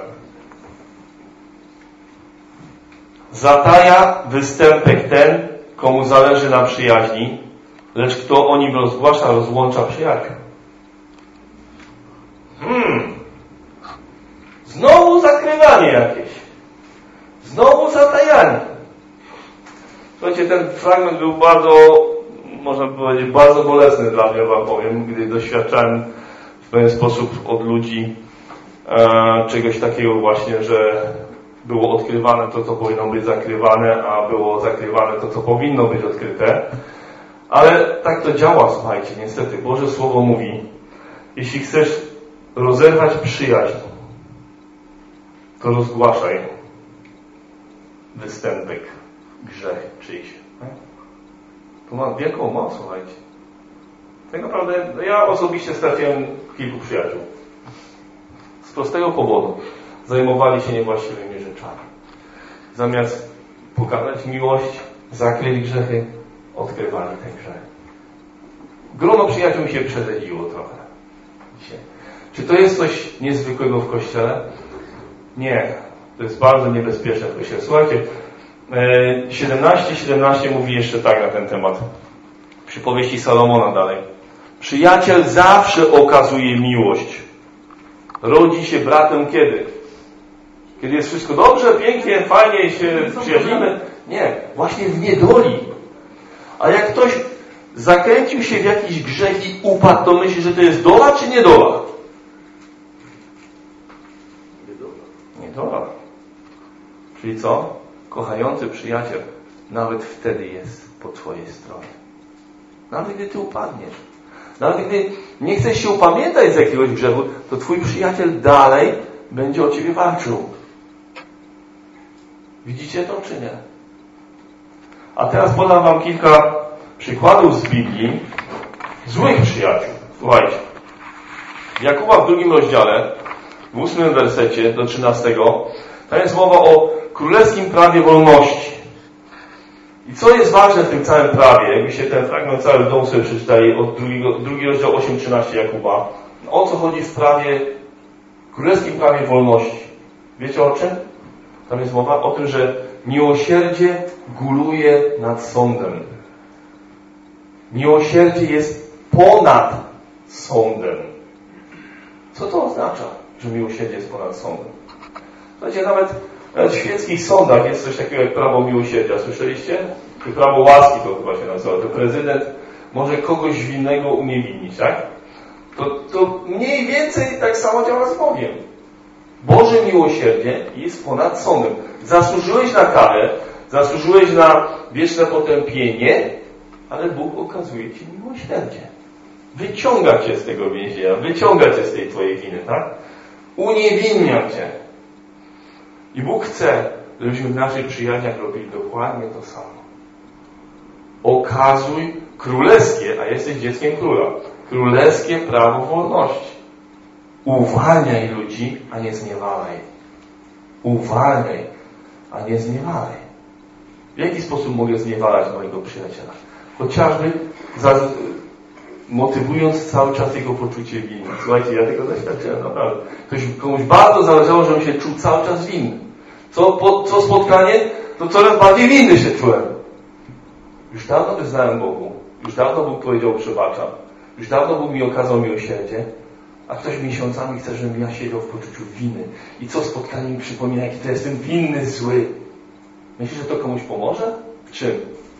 Zataja występek ten, komu zależy na przyjaźni, lecz kto o nim rozgłasza, rozłącza przyjaciół. Hmm. Znowu zakrywanie jakieś. Znowu zatajanie. Słuchajcie, ten fragment był bardzo można by powiedzieć, bardzo bolesne dla mnie, wam powiem, gdy doświadczałem w pewien sposób od ludzi e, czegoś takiego właśnie, że było odkrywane to, co powinno być zakrywane, a było zakrywane to, co powinno być odkryte. Ale tak to działa, słuchajcie, niestety. Boże Słowo mówi, jeśli chcesz rozerwać przyjaźń, to rozgłaszaj występek, grzech czyjś. To ma wielką moc, słuchajcie. Tak naprawdę ja osobiście straciłem kilku przyjaciół. Z prostego powodu. Zajmowali się niewłaściwymi rzeczami. Zamiast pokazać miłość, zakryć grzechy, odkrywali te grzechy. Grono przyjaciół mi się przedziło trochę. Dzisiaj. Czy to jest coś niezwykłego w Kościele? Nie. To jest bardzo niebezpieczne w Kościele. Słuchajcie, siedemnaście siedemnaście mówi jeszcze tak na ten temat. Przypowieści Salomona dalej. Przyjaciel zawsze okazuje miłość. Rodzi się bratem kiedy? Kiedy jest wszystko dobrze, pięknie, fajnie się przyjaźnimy? Nie. Właśnie w niedoli. A jak ktoś zakręcił się w jakiś grzech i upadł, to myśli, że to jest dola czy niedola? Niedola. Czyli co? Kochający przyjaciel nawet wtedy jest po twojej stronie. Nawet gdy ty upadniesz. Nawet gdy nie chcesz się upamiętać z jakiegoś grzechu, to twój przyjaciel dalej będzie o ciebie walczył. Widzicie to czy nie? A teraz podam wam kilka przykładów z Biblii złych przyjaciół. Słuchajcie. Jakuba w drugim rozdziale, w ósmym wersecie do trzynastego, tam jest mowa o królewskim prawie wolności. I co jest ważne w tym całym prawie, jakbyście ten fragment cały w domu sobie przeczytali, od drugiego, drugi rozdział osiem trzynaście Jakuba, o co chodzi w prawie, królewskim prawie wolności. Wiecie o czym? Tam jest mowa o tym, że miłosierdzie góruje nad sądem. Miłosierdzie jest ponad sądem. Co to oznacza, że miłosierdzie jest ponad sądem? Słuchajcie, nawet w świeckich sądach jest coś takiego jak prawo miłosierdzia. Słyszeliście? Czy prawo łaski to chyba się nazywa. To prezydent może kogoś winnego uniewinnić, tak? To, to mniej więcej tak samo działa z Bogiem. Boże miłosierdzie jest ponad sądem. Zasłużyłeś na karę, zasłużyłeś na wieczne potępienie, ale Bóg okazuje ci miłosierdzie. Wyciąga cię z tego więzienia, wyciąga cię z tej twojej winy, tak? Uniewinnia cię. I Bóg chce, żebyśmy w naszych przyjaźniach robili dokładnie to samo. Okazuj królewskie, a jesteś dzieckiem króla, królewskie prawo wolności. Uwalniaj ludzi, a nie zniewalaj. Uwalniaj, a nie zniewalaj. W jaki sposób mogę zniewalać mojego przyjaciela? Chociażby za, motywując cały czas jego poczucie winy. Słuchajcie, ja tego doświadczyłem, naprawdę. Ktoś, komuś bardzo zależało, żebym się czuł cały czas winny. Co, po, co spotkanie, to coraz bardziej winny się czułem. Już dawno wyznałem Bogu. Już dawno Bóg powiedział przebaczam. Już dawno Bóg mi okazał miłosierdzie. A ktoś miesiącami chce, żebym ja siedział w poczuciu winy. I co spotkanie mi przypomina, jaki to jestem winny, zły. Myślisz, że to komuś pomoże? W czym?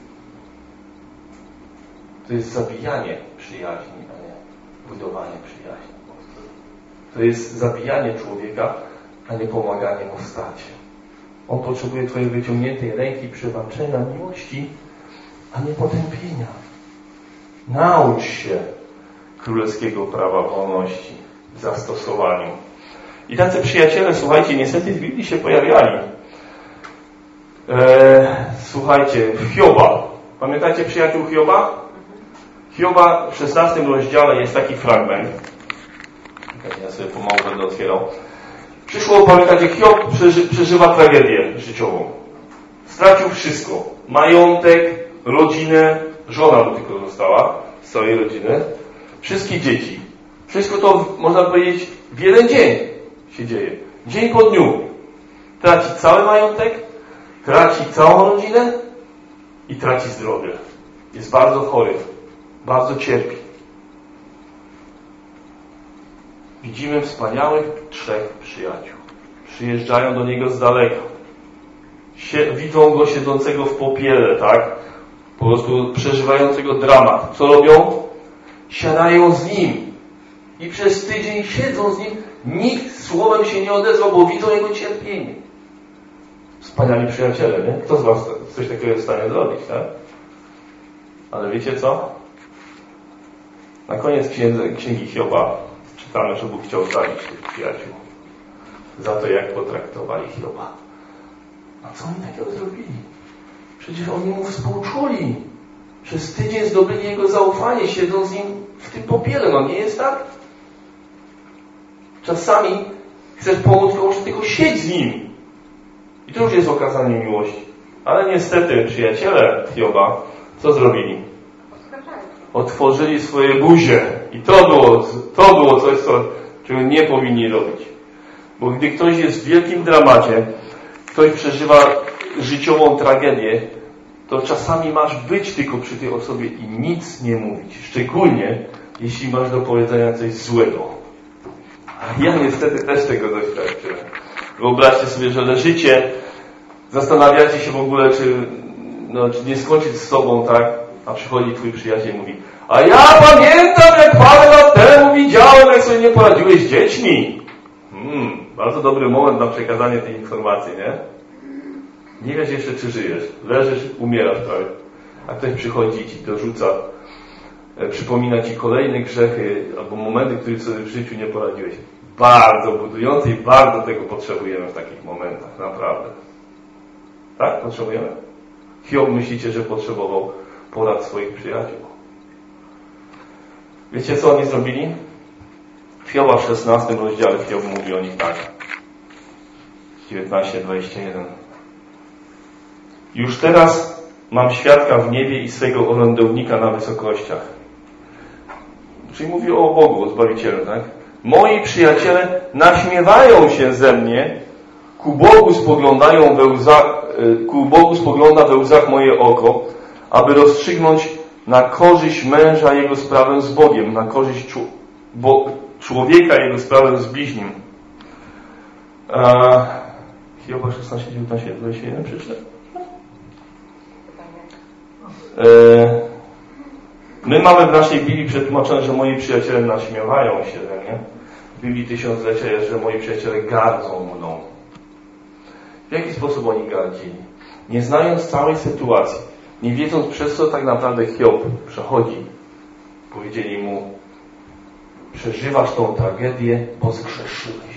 To jest zabijanie przyjaźni, a nie budowanie przyjaźni. To jest zabijanie człowieka, a nie pomaganie mu wstać. On potrzebuje twojej wyciągniętej ręki, przebaczenia, miłości, a nie potępienia. Naucz się królewskiego prawa wolności w zastosowaniu. I tacy przyjaciele, słuchajcie, niestety w Biblii się pojawiali. Eee, słuchajcie, Hioba. Pamiętacie przyjaciół Hioba? Hioba w szesnastym rozdziale jest taki fragment. Ja sobie pomału będę otwierał. Przyszło, pamiętacie, Hiob przeży, przeżywa tragedię życiową. Stracił wszystko. Majątek, rodzinę, żona mu tylko została z całej rodziny. Wszystkie dzieci. Wszystko to, można powiedzieć, w jeden dzień się dzieje. Dzień po dniu. Traci cały majątek, traci całą rodzinę i traci zdrowie. Jest bardzo chory. Bardzo cierpi. Widzimy wspaniałych trzech przyjaciół. Przyjeżdżają do niego z daleka. Sie, widzą go siedzącego w popiele, tak? po prostu przeżywającego dramat. Co robią? Siadają z nim i przez tydzień siedzą z nim. Nikt słowem się nie odezwał, bo widzą jego cierpienie. Wspaniali przyjaciele, nie? Kto z was coś takiego jest w stanie zrobić, tak? Ale wiecie co? Na koniec księgi, księgi Hioba czytamy, że Bóg chciał zabić tych przyjaciół za to, jak potraktowali Hioba. A co oni takiego zrobili? Przecież oni mu współczuli. Przez tydzień zdobyli jego zaufanie, siedząc z nim w tym popiele. No nie jest tak? Czasami chcesz pomóc komuś, tylko siedź z nim. I to już jest okazanie miłości. Ale niestety przyjaciele Hioba co zrobili? Otworzyli swoje buzie. I to było, to było coś, co, czego nie powinni robić. Bo gdy ktoś jest w wielkim dramacie, ktoś przeżywa życiową tragedię, to czasami masz być tylko przy tej osobie i nic nie mówić. Szczególnie, jeśli masz do powiedzenia coś złego. A ja niestety też tego doświadczyłem. Wyobraźcie sobie, że leżycie, zastanawiacie się w ogóle, czy, no, czy nie skończyć z sobą, tak? A przychodzi twój przyjaciel i mówi: a ja pamiętam, jak parę lat temu widziałem, jak sobie nie poradziłeś z dziećmi. Hmm, bardzo dobry moment na przekazanie tej informacji, nie? Nie wiesz jeszcze, czy żyjesz. Leżysz, umierasz prawie. A ktoś przychodzi i ci dorzuca, e, przypomina ci kolejne grzechy albo momenty, w których sobie w życiu nie poradziłeś. Bardzo budujące i bardzo tego potrzebujemy w takich momentach. Naprawdę. Tak? Potrzebujemy? Hiob, myślicie, że potrzebował porad swoich przyjaciół? Wiecie, co oni zrobili? W Hioba w szesnastym rozdziale Hiob mówi o nich tak. dziewiętnaście dwadzieścia jeden. Już teraz mam świadka w niebie i swego orędownika na wysokościach. Czyli mówi o Bogu, o Zbawicielu, tak? Moi przyjaciele naśmiewają się ze mnie, ku Bogu spoglądają we łzach, ku Bogu spogląda we łzach moje oko, aby rozstrzygnąć na korzyść męża jego sprawę z Bogiem, na korzyść czu, bo, człowieka jego sprawę z bliźnim. A, Hioba szesnaście, dziewiętnaście, dwadzieścia jeden przeczytaj. My mamy w naszej Biblii przetłumaczone, że moi przyjaciele naśmiewają się ze mnie. W Biblii Tysiąclecia jest, że moi przyjaciele gardzą mną. W jaki sposób oni gardzili? Nie znając całej sytuacji, nie wiedząc, przez co tak naprawdę Hiob przechodzi, powiedzieli mu: przeżywasz tą tragedię, bo zgrzeszyłeś.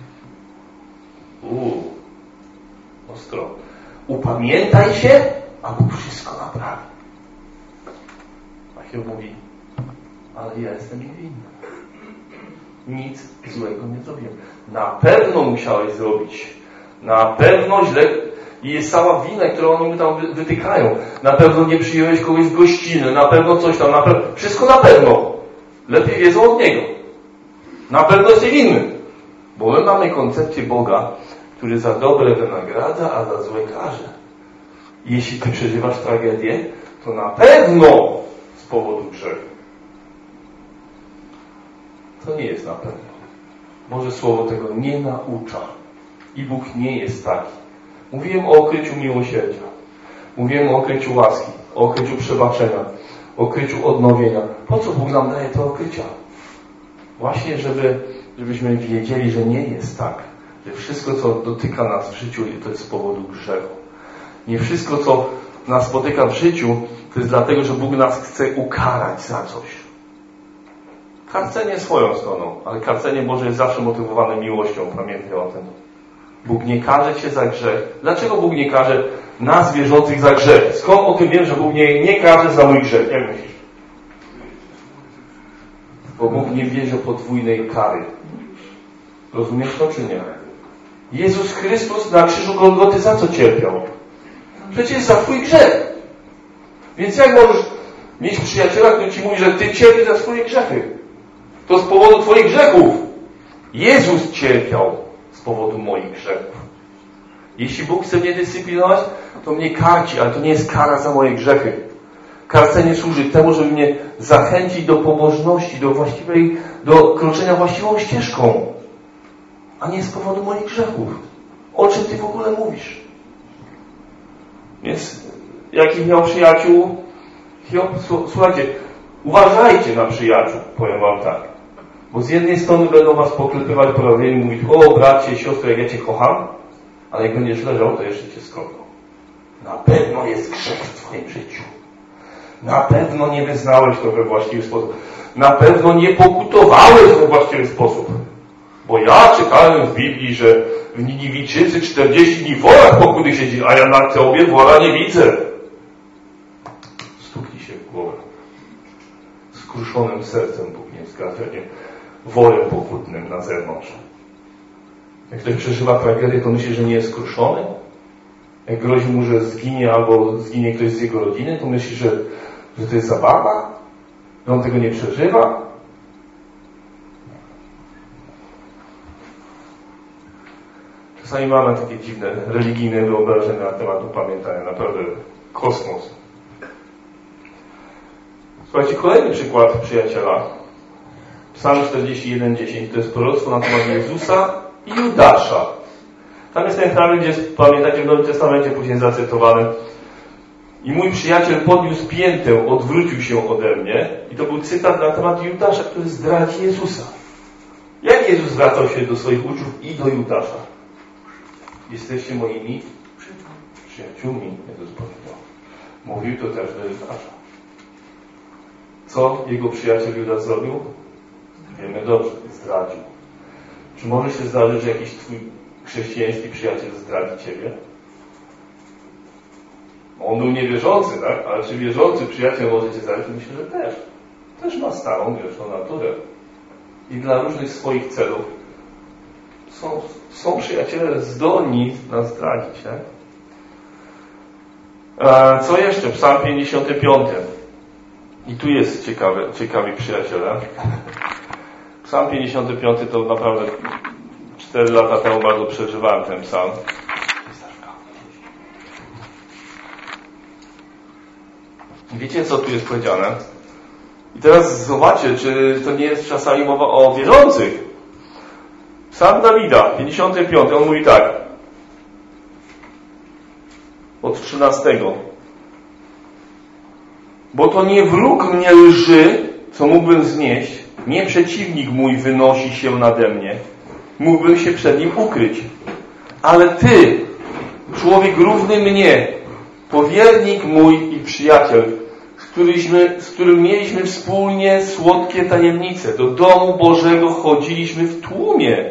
Uuu, ostro. Upamiętaj się, a Bóg wszystko naprawi. A Hiob mówi: ale ja jestem niewinny. Nic złego nie zrobiłem. Na pewno musiałeś zrobić. Na pewno źle. I jest cała wina, którą oni mu tam wytykają. Na pewno nie przyjąłeś kogoś z gościny. Na pewno coś tam. Na pe... Wszystko na pewno. Lepiej wiedzą od niego. Na pewno jesteś winny. Bo my mamy koncepcję Boga, który za dobre wynagradza, a za złe karze. Jeśli ty przeżywasz tragedię, to na pewno z powodu grzechu. To nie jest na pewno. Boże Słowo tego nie naucza. I Bóg nie jest taki. Mówiłem o okryciu miłosierdzia. Mówiłem o okryciu łaski, o okryciu przebaczenia, o okryciu odnowienia. Po co Bóg nam daje te okrycia? Właśnie, żeby, żebyśmy wiedzieli, że nie jest tak. Że wszystko, co dotyka nas w życiu, to jest z powodu grzechu. Nie wszystko, co nas spotyka w życiu, to jest dlatego, że Bóg nas chce ukarać za coś. Karcenie swoją stroną, ale karcenie Boże jest zawsze motywowane miłością. Pamiętaj o tym. Bóg nie karze cię za grzech. Dlaczego Bóg nie karze nas wierzących za grzech? Skąd o tym wiem, że Bóg nie, nie karze za mój grzech? Jak myślisz? Bo Bóg nie bierze podwójnej kary. Rozumiesz to czy nie? Jezus Chrystus na krzyżu Golgoty za co cierpiał? Przecież za twój grzech. Więc jak możesz mieć przyjaciela, który ci mówi, że ty cierpisz za swoje grzechy? To z powodu twoich grzechów. Jezus cierpiał z powodu moich grzechów. Jeśli Bóg chce mnie dyscyplinować, to mnie karci, ale to nie jest kara za moje grzechy. Karcenie służy temu, żeby mnie zachęcić do pobożności, do właściwej, do kroczenia właściwą ścieżką, a nie z powodu moich grzechów. O czym ty w ogóle mówisz? Więc jakich miał przyjaciół Hiob, słuchajcie, uważajcie na przyjaciół, powiem wam tak. Bo z jednej strony będą was poklepywać po ramieniu i mówić, o bracie, siostro, jak ja cię kocham, ale jak będziesz leżał, to jeszcze cię skrobią. Na pewno jest grzech w twoim życiu. Na pewno nie wyznałeś to we właściwy sposób. Na pewno nie pokutowałeś we właściwy sposób. Bo ja czytałem w Biblii, że w Niniwijczycy czterdzieści dni w worach pokuty siedzi, a ja na tobie wora nie widzę. Stuknij się w głowę. Skruszonym sercem Bóg nie zgadza, nie worem pokutnym na zewnątrz. Jak ktoś przeżywa tragedię, to myśli, że nie jest skruszony. Jak grozi mu, że zginie albo zginie ktoś z jego rodziny, to myśli, że, że to jest zabawa, że on tego nie przeżywa. Czasami mamy takie dziwne, religijne wyobrażenia na temat upamiętania. Naprawdę kosmos. Słuchajcie, kolejny przykład przyjaciela. Psalm czterdzieści jeden dziesięć to jest proroctwo na temat Jezusa i Judasza. Tam jest ten fragment, gdzie jest, pamiętacie, w Nowym Testamencie później zacytowany. I mój przyjaciel podniósł piętę, odwrócił się ode mnie. I to był cytat na temat Judasza, który zdradzi Jezusa. Jak Jezus zwracał się do swoich uczniów i do Judasza? Jesteście moimi przyjaciółmi, Jezus powiedział. Mówił to też do Judasza. Co jego przyjaciel Judasz zrobił? Wiemy dobrze, zdradził. Czy może się zdarzyć, że jakiś twój chrześcijański przyjaciel zdradzi ciebie? On był niewierzący, tak? Ale czy wierzący przyjaciel może cię zdradzić? Myślę, że też. Też ma starą, grzeszną naturę. I dla różnych swoich celów są, są przyjaciele zdolni nas zdradzić, tak? E, co jeszcze? Psalm pięćdziesiąty piąty. I tu jest ciekawy, ciekawi przyjaciele. Psalm pięćdziesiąty piąty to naprawdę cztery lata temu bardzo przeżywałem ten psalm. Wiecie, co tu jest powiedziane? I teraz zobaczcie, czy to nie jest czasami mowa o wierzących. Psalm Dawida, pięćdziesiąty piąty, on mówi tak. Od trzynastego. Bo to nie wróg mnie lży, co mógłbym znieść, nie przeciwnik mój wynosi się nade mnie, mógłbym się przed nim ukryć. Ale Ty, człowiek równy mnie, powiernik mój i przyjaciel, z, któryśmy, z którym mieliśmy wspólnie słodkie tajemnice, do domu Bożego chodziliśmy w tłumie.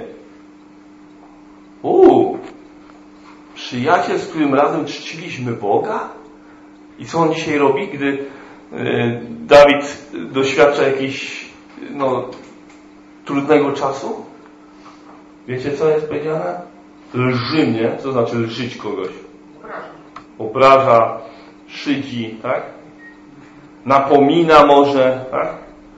Uuu, przyjaciel, z którym razem czciliśmy Boga? I co on dzisiaj robi, gdy Dawid doświadcza jakiś no, trudnego czasu? Wiecie, co jest powiedziane? Lży mnie. Co znaczy lżyć kogoś? Obraża. Obraża, szydzi, tak? Napomina może, tak?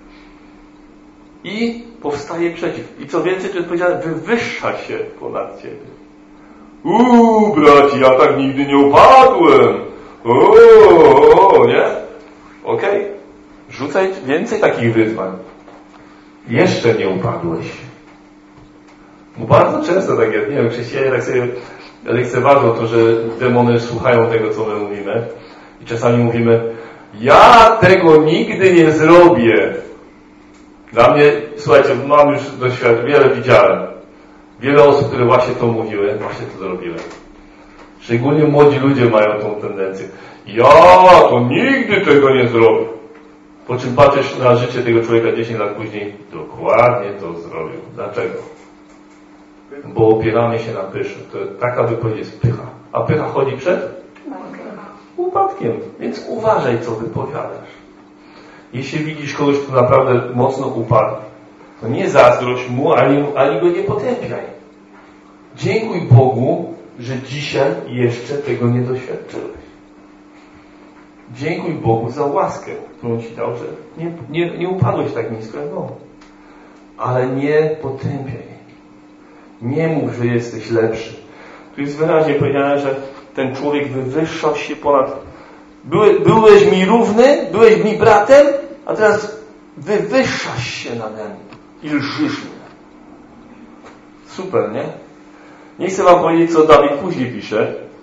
I powstaje przeciw. I co więcej, to jest powiedziane, wywyższa się ponad ciebie. Uuu, braci, ja tak nigdy nie upadłem. Uuu, nie? Okej. Okay. Rzucaj więcej takich wyzwań. Jeszcze nie upadłeś. Bo bardzo często tak jest, nie wiem, chrześcijanie tak sobie lekceważą to, że demony słuchają tego, co my mówimy. I czasami mówimy, ja tego nigdy nie zrobię. Dla mnie, słuchajcie, mam już doświadczenie, wiele widziałem. Wiele osób, które właśnie to mówiły, właśnie to zrobiły. Szczególnie młodzi ludzie mają tą tendencję. Ja to nigdy tego nie zrobię. Po czym patrzysz na życie tego człowieka dziesięć lat później, dokładnie to zrobił. Dlaczego? Bo opieramy się na pysze. To taka wypowiedź jest pycha. A pycha chodzi przed upadkiem. Więc uważaj, co wypowiadasz. Jeśli widzisz kogoś, kto naprawdę mocno upadł, to nie zazdrość mu, ani, ani go nie potępiaj. Dziękuj Bogu, że dzisiaj jeszcze tego nie doświadczyłeś. Dziękuj Bogu za łaskę, którą Ci dał, że nie, nie, nie upadłeś tak nisko jak on. Ale nie potępiaj. Nie mów, że jesteś lepszy. Tu jest wyraźnie powiedziane, że ten człowiek wywyższał się ponad... Były, byłeś mi równy, byłeś mi bratem, a teraz wywyższasz się nade mną i lżysz mnie. Super, nie? Nie chcę wam powiedzieć, co Dawid później pisze,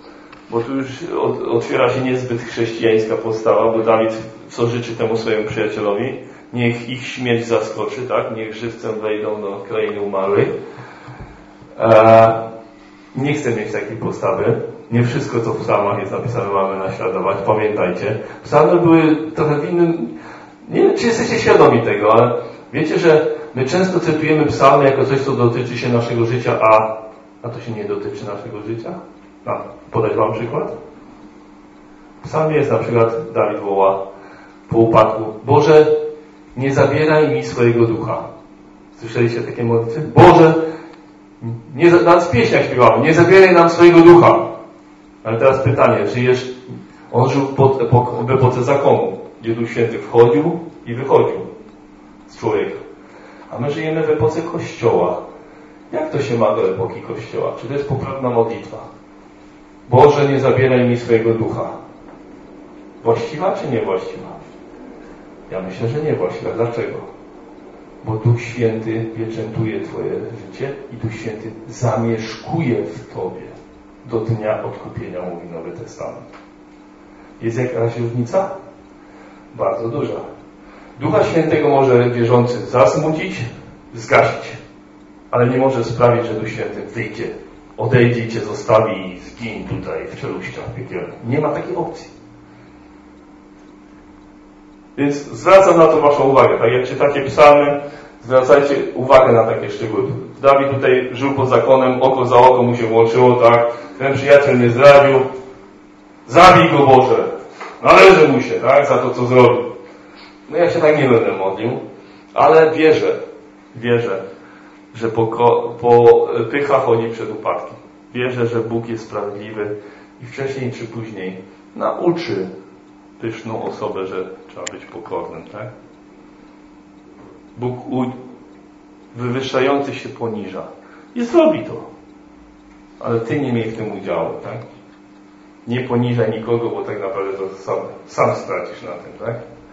bo tu już otwiera się niezbyt chrześcijańska postawa, bo Dawid co życzy temu swojemu przyjacielowi? Niech ich śmierć zaskoczy, tak? Niech żywcem wejdą do krainy umarłej. Eee, nie chcę mieć takiej postawy. Nie wszystko, co w psalmach jest napisane, mamy naśladować. Pamiętajcie. Psalmy były trochę w innym... Nie wiem, czy jesteście świadomi tego, ale wiecie, że my często cytujemy psalmy jako coś, co dotyczy się naszego życia, a, a to się nie dotyczy naszego życia? A, podać wam przykład? W psalmie jest na przykład, Dawid woła po upadku: Boże, nie zabieraj mi swojego ducha. Słyszeliście takie modlitwy? Boże, nie, nawet w pieśniach śpiewamy, nie zabieraj nam swojego ducha. Ale teraz pytanie, żyjesz, on żył pod epoką, w epoce zakonu, gdzie Duch Święty wchodził i wychodził z człowieka. A my żyjemy w epoce Kościoła. Jak to się ma do epoki Kościoła? Czy to jest poprawna modlitwa? Boże, nie zabieraj mi swojego ducha. Właściwa czy niewłaściwa? Ja myślę, że niewłaściwa. Dlaczego? Bo Duch Święty pieczętuje Twoje życie i Duch Święty zamieszkuje w Tobie do dnia odkupienia, mówi Nowy Testament. Jest jakaś różnica? Bardzo duża. Ducha Świętego może wierzący zasmucić, zgasić, ale nie może sprawić, że Duch Święty wyjdzie, odejdzie i Cię zostawi i zgiń tutaj w czeluściach piekielnych. Nie ma takiej opcji. Więc zwracam na to Waszą uwagę. Tak jak czytacie psalmy, zwracajcie uwagę na takie szczegóły. Dawid tutaj żył pod zakonem, oko za oko mu się włączyło, tak? Ten przyjaciel mnie zdradził. Zabij go, Boże! Należy mu się, tak? Za to, co zrobił. No ja się tak nie będę modlił, ale wierzę, wierzę, że po, po pycha chodzi przed upadkiem. Wierzę, że Bóg jest sprawiedliwy i wcześniej czy później nauczy pyszną osobę, że trzeba być pokornym, tak? Bóg u... wywyższający się poniża i zrobi to. Ale Ty nie miej w tym udziału, tak? Nie poniżaj nikogo, bo tak naprawdę to sam, sam stracisz na tym, tak?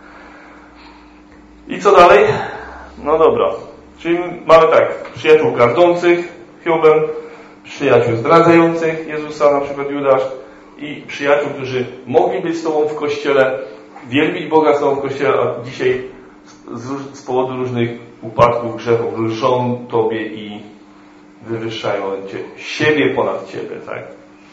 I co dalej? No dobra. Czyli mamy tak, przyjaciół gardzących Hiobem, przyjaciół zdradzających Jezusa, na przykład Judasz, i przyjaciół, którzy mogli być z Tobą w Kościele, wielbić Boga z Tobą w Kościele, a dzisiaj z, z powodu różnych upadków, grzechów lżą Tobie i wywyższają Cię, siebie ponad Ciebie, tak?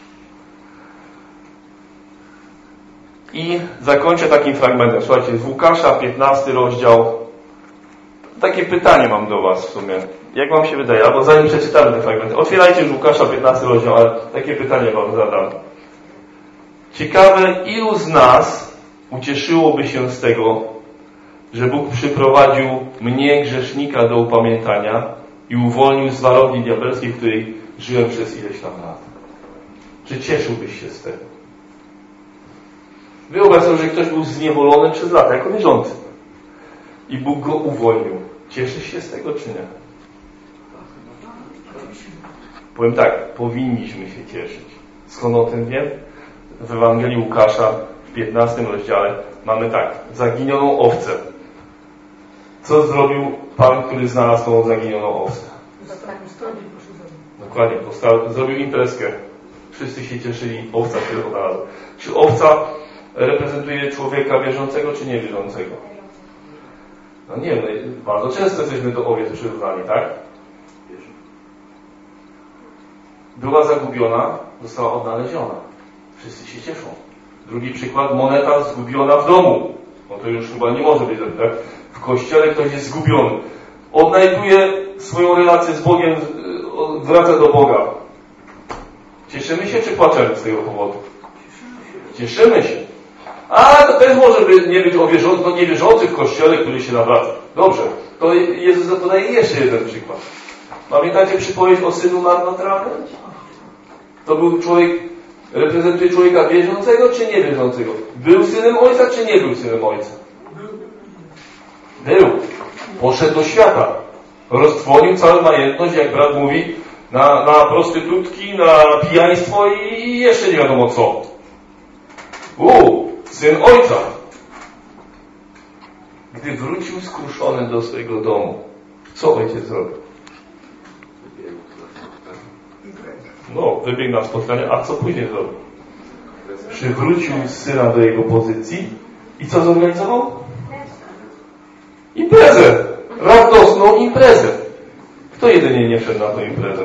I zakończę takim fragmentem. Słuchajcie, z Łukasza, piętnasty rozdział. Takie pytanie mam do Was w sumie. Jak Wam się wydaje? Albo zanim przeczytamy te fragmenty. Otwierajcie już Łukasza, piętnasty rozdział, ale takie pytanie Wam zadam. Ciekawe, ilu z nas ucieszyłoby się z tego, że Bóg przyprowadził mnie, grzesznika, do upamiętania i uwolnił z warowni diabelskiej, w której żyłem przez ileś tam lat. Czy cieszyłbyś się z tego? Wyobraź sobie, że ktoś był zniewolony przez lata, jako wierzący. I Bóg go uwolnił. Cieszysz się z tego, czy nie? Powiem tak, powinniśmy się cieszyć. Skąd o tym wiem? W Ewangelii Łukasza, w piętnastym rozdziale, mamy tak, zaginioną owcę. Co zrobił Pan, który znalazł tą zaginioną owcę? Dokładnie, postawił, zrobił imprezkę. Wszyscy się cieszyli, owca się odnalazła. Czy owca reprezentuje człowieka wierzącego, czy niewierzącego? No nie wiem, bardzo często jesteśmy do owiec przyrównani, tak? Była zagubiona, została odnaleziona. Wszyscy się cieszą. Drugi przykład, moneta zgubiona w domu. No to już chyba nie może być, tak? W kościele ktoś jest zgubiony. Odnajduje swoją relację z Bogiem, wraca do Boga. Cieszymy się, czy płaczemy z tego powodu? Cieszymy się. A to też może by nie być o wierzących, no niewierzący w kościele, który się nawraca. Dobrze, to Jezus podaje jeszcze jeden przykład. Pamiętacie przypowieść o synu marnotrawnym? To był człowiek, reprezentuje człowieka wierzącego czy niewierzącego? Był synem ojca czy nie był synem ojca? Był. Poszedł do świata. Roztrwonił całą majątność, jak brat mówi, na, na prostytutki, na pijaństwo i jeszcze nie wiadomo co. U, syn ojca. Gdy wrócił skruszony do swojego domu, co ojciec zrobił? No, wybiegł na spotkanie, a co później zrobił? przywrócił syna do jego pozycji i co zorganizował? Imprezę! Radosną imprezę. Kto jedynie nie wszedł na tą imprezę?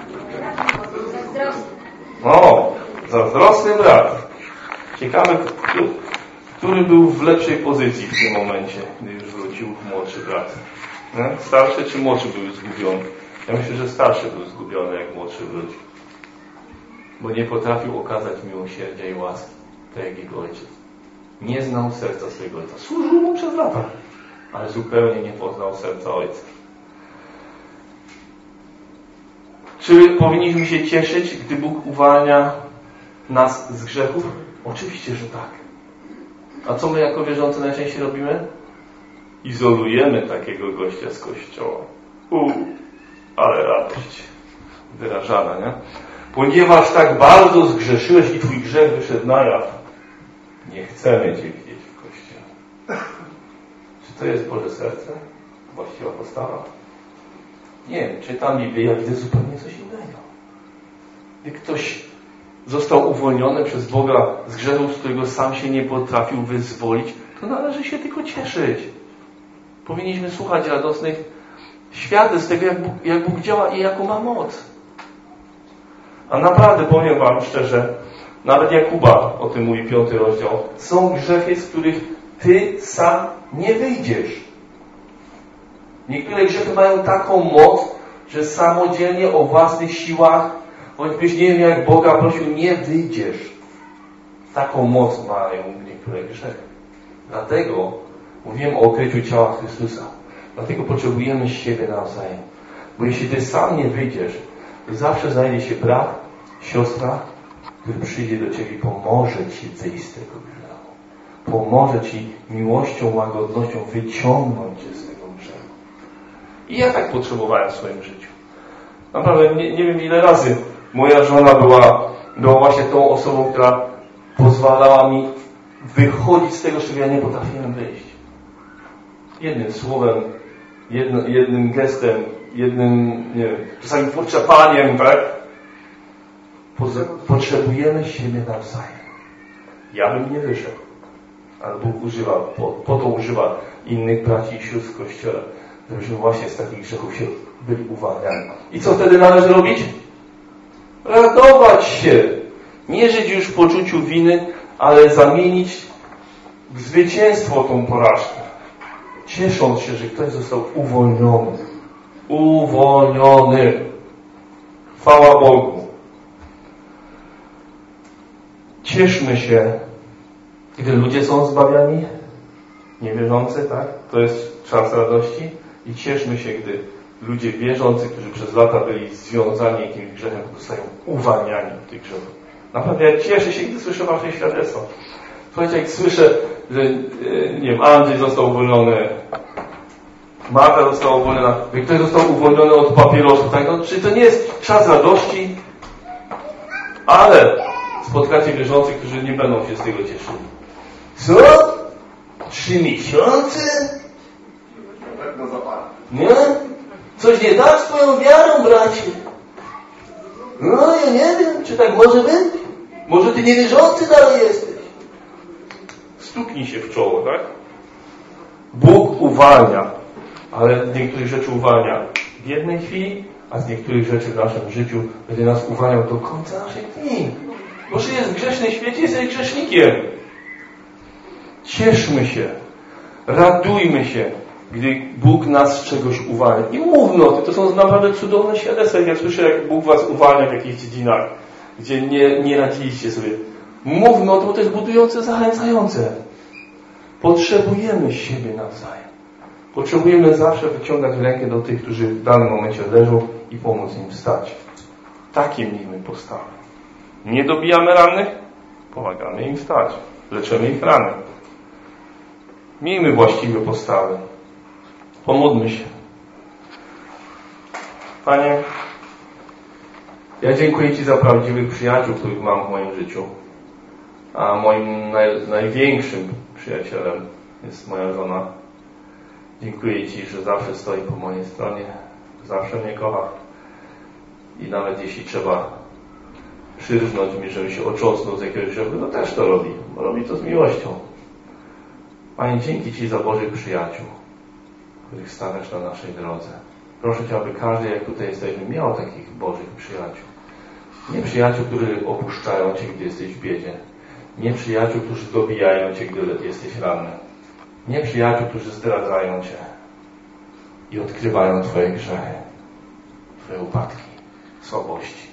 O, zazdrosny brat. Ciekawe, który był w lepszej pozycji w tym momencie, gdy już wrócił młodszy brat. Nie? Starszy czy młodszy był zgubiony? Ja myślę, że starszy był zgubiony, jak młodszy wrócił. Bo nie potrafił okazać miłosierdzia i łaski, tak jak jego ojciec. Nie znał serca swojego ojca. Służył mu przez lata, ale zupełnie nie poznał serca ojca. Czy powinniśmy się cieszyć, gdy Bóg uwalnia nas z grzechów? Oczywiście, że tak. A co my jako wierzący najczęściej robimy? Izolujemy takiego gościa z kościoła. Uuu, ale radość wyrażana, nie? Ponieważ tak bardzo zgrzeszyłeś i twój grzech wyszedł na jaw, nie chcemy cię widzieć w kościele. Czy to jest Boże serce? Właściwa postawa? Nie, czytam Biblię, ja widzę zupełnie coś innego. Gdy ktoś został uwolniony przez Boga z grzechu, z którego sam się nie potrafił wyzwolić, to należy się tylko cieszyć. Powinniśmy słuchać radosnych świadectw tego, jak Bóg, jak Bóg działa i jaką ma moc. A naprawdę powiem wam szczerze, nawet Jakuba o tym mówi piąty rozdział, są grzechy, z których ty sam nie wyjdziesz. Niektóre grzechy mają taką moc, że samodzielnie o własnych siłach, choćbyś nie wiem jak Boga prosił, nie wyjdziesz. Taką moc mają niektóre grzechy. Dlatego mówiłem o okryciu ciała Chrystusa. Dlatego potrzebujemy siebie nawzajem. Bo jeśli ty sam nie wyjdziesz, to zawsze znajdzie się brat, siostra, który przyjdzie do ciebie i pomoże ci wyjść z tego grzechu. Pomoże ci miłością, łagodnością wyciągnąć cię z tego grzechu. I ja tak potrzebowałem w swoim życiu. Naprawdę nie, nie wiem ile razy moja żona była, była właśnie tą osobą, która pozwalała mi wychodzić z tego, z czego ja nie potrafiłem wyjść. Jednym słowem, jedno, jednym gestem, jednym, nie wiem, czasami poczepaniem, tak? Potrzebujemy siebie nawzajem. Ja bym nie wyszedł. Ale Bóg używa, po, po to używa innych braci i sióstr w Kościele, żebyśmy właśnie z takich grzechów się byli uwalniani. I co wtedy należy robić? Radować się. Nie żyć już w poczuciu winy, ale zamienić w zwycięstwo tą porażkę. Ciesząc się, że ktoś został uwolniony. Uwolniony. Chwała Bogu. Cieszmy się, gdy ludzie są zbawiani, niewierzący, tak? To jest czas radości. I cieszmy się, gdy ludzie wierzący, którzy przez lata byli związani jakimś grzechem, zostają uwalniani od tych grzechów. Naprawdę ja cieszę się, gdy słyszę wasze świadectwo. Słuchajcie, jak słyszę, że nie wiem, Andrzej został uwolniony, Marta została uwolniona, jak ktoś został uwolniony od papierosu, tak? No, czy to nie jest czas radości? Ale spotkacie wierzących, którzy nie będą się z tego cieszyli. Co? Trzy miesiące? Nie? Coś nie tak z twoją wiarą, bracie? No, ja nie wiem, czy tak może być? Może ty niewierzący dalej jesteś? Stuknij się w czoło, tak? Bóg uwalnia, ale z niektórych rzeczy uwalnia w jednej chwili, a z niektórych rzeczy w naszym życiu będzie nas uwalniał do końca naszych dni. Bo żyjesz w grzesznym świecie, jesteś grzesznikiem. Cieszmy się, radujmy się, gdy Bóg nas z czegoś uwalnia. I mówmy o tym, to są naprawdę cudowne świadectwa. Jak ja słyszę, jak Bóg was uwalnia w jakichś dziedzinach, gdzie nie, nie radziliście sobie. Mówmy o tym, bo to jest budujące, zachęcające. Potrzebujemy siebie nawzajem. Potrzebujemy zawsze wyciągać rękę do tych, którzy w danym momencie leżą i pomóc im wstać. Takie miejmy postawy. Nie dobijamy rannych, pomagamy im wstać. Leczymy ich rany. Miejmy właściwe postawy. Pomódlmy się. Panie, ja dziękuję Ci za prawdziwych przyjaciół, których mam w moim życiu. A moim naj, największym przyjacielem jest moja żona. Dziękuję Ci, że zawsze stoi po mojej stronie, zawsze mnie kocha. I nawet jeśli trzeba przyrżnąć mi, żebym się ocząsnął z jakiegoś grzechu, no też to robi. Bo robi to z miłością. Panie, dzięki Ci za Bożych przyjaciół, których stawiasz na naszej drodze. Proszę Cię, aby każdy, jak tutaj jesteśmy, miał takich Bożych przyjaciół. Nie przyjaciół, którzy opuszczają Cię, gdy jesteś w biedzie. Nie przyjaciół, którzy dobijają Cię, gdy jesteś ranny. Nie przyjaciół, którzy zdradzają Cię i odkrywają Twoje grzechy, Twoje upadki, słabości.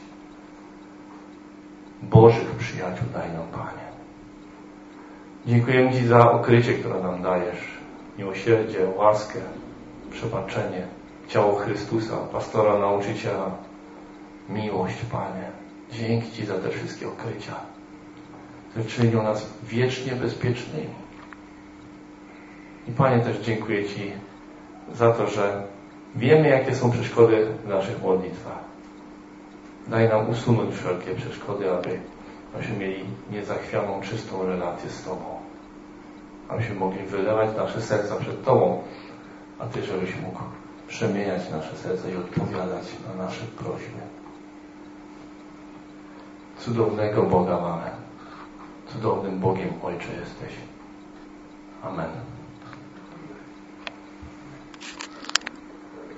Bożych przyjaciół daj nam, Panie. Dziękujemy Ci za okrycie, które nam dajesz. Miłosierdzie, łaskę, przebaczenie, ciało Chrystusa, pastora, nauczyciela, miłość, Panie. Dzięki Ci za te wszystkie okrycia, które czynią nas wiecznie bezpiecznymi. I Panie, też dziękuję Ci za to, że wiemy, jakie są przeszkody w naszych modlitwach. Daj nam usunąć wszelkie przeszkody, aby abyśmy mieli niezachwianą, czystą relację z Tobą. Abyśmy mogli wylewać nasze serca przed Tobą, a Ty, żebyś mógł przemieniać nasze serca i odpowiadać na nasze prośby. Cudownego Boga mamy. Cudownym Bogiem, Ojcze, jesteś. Amen.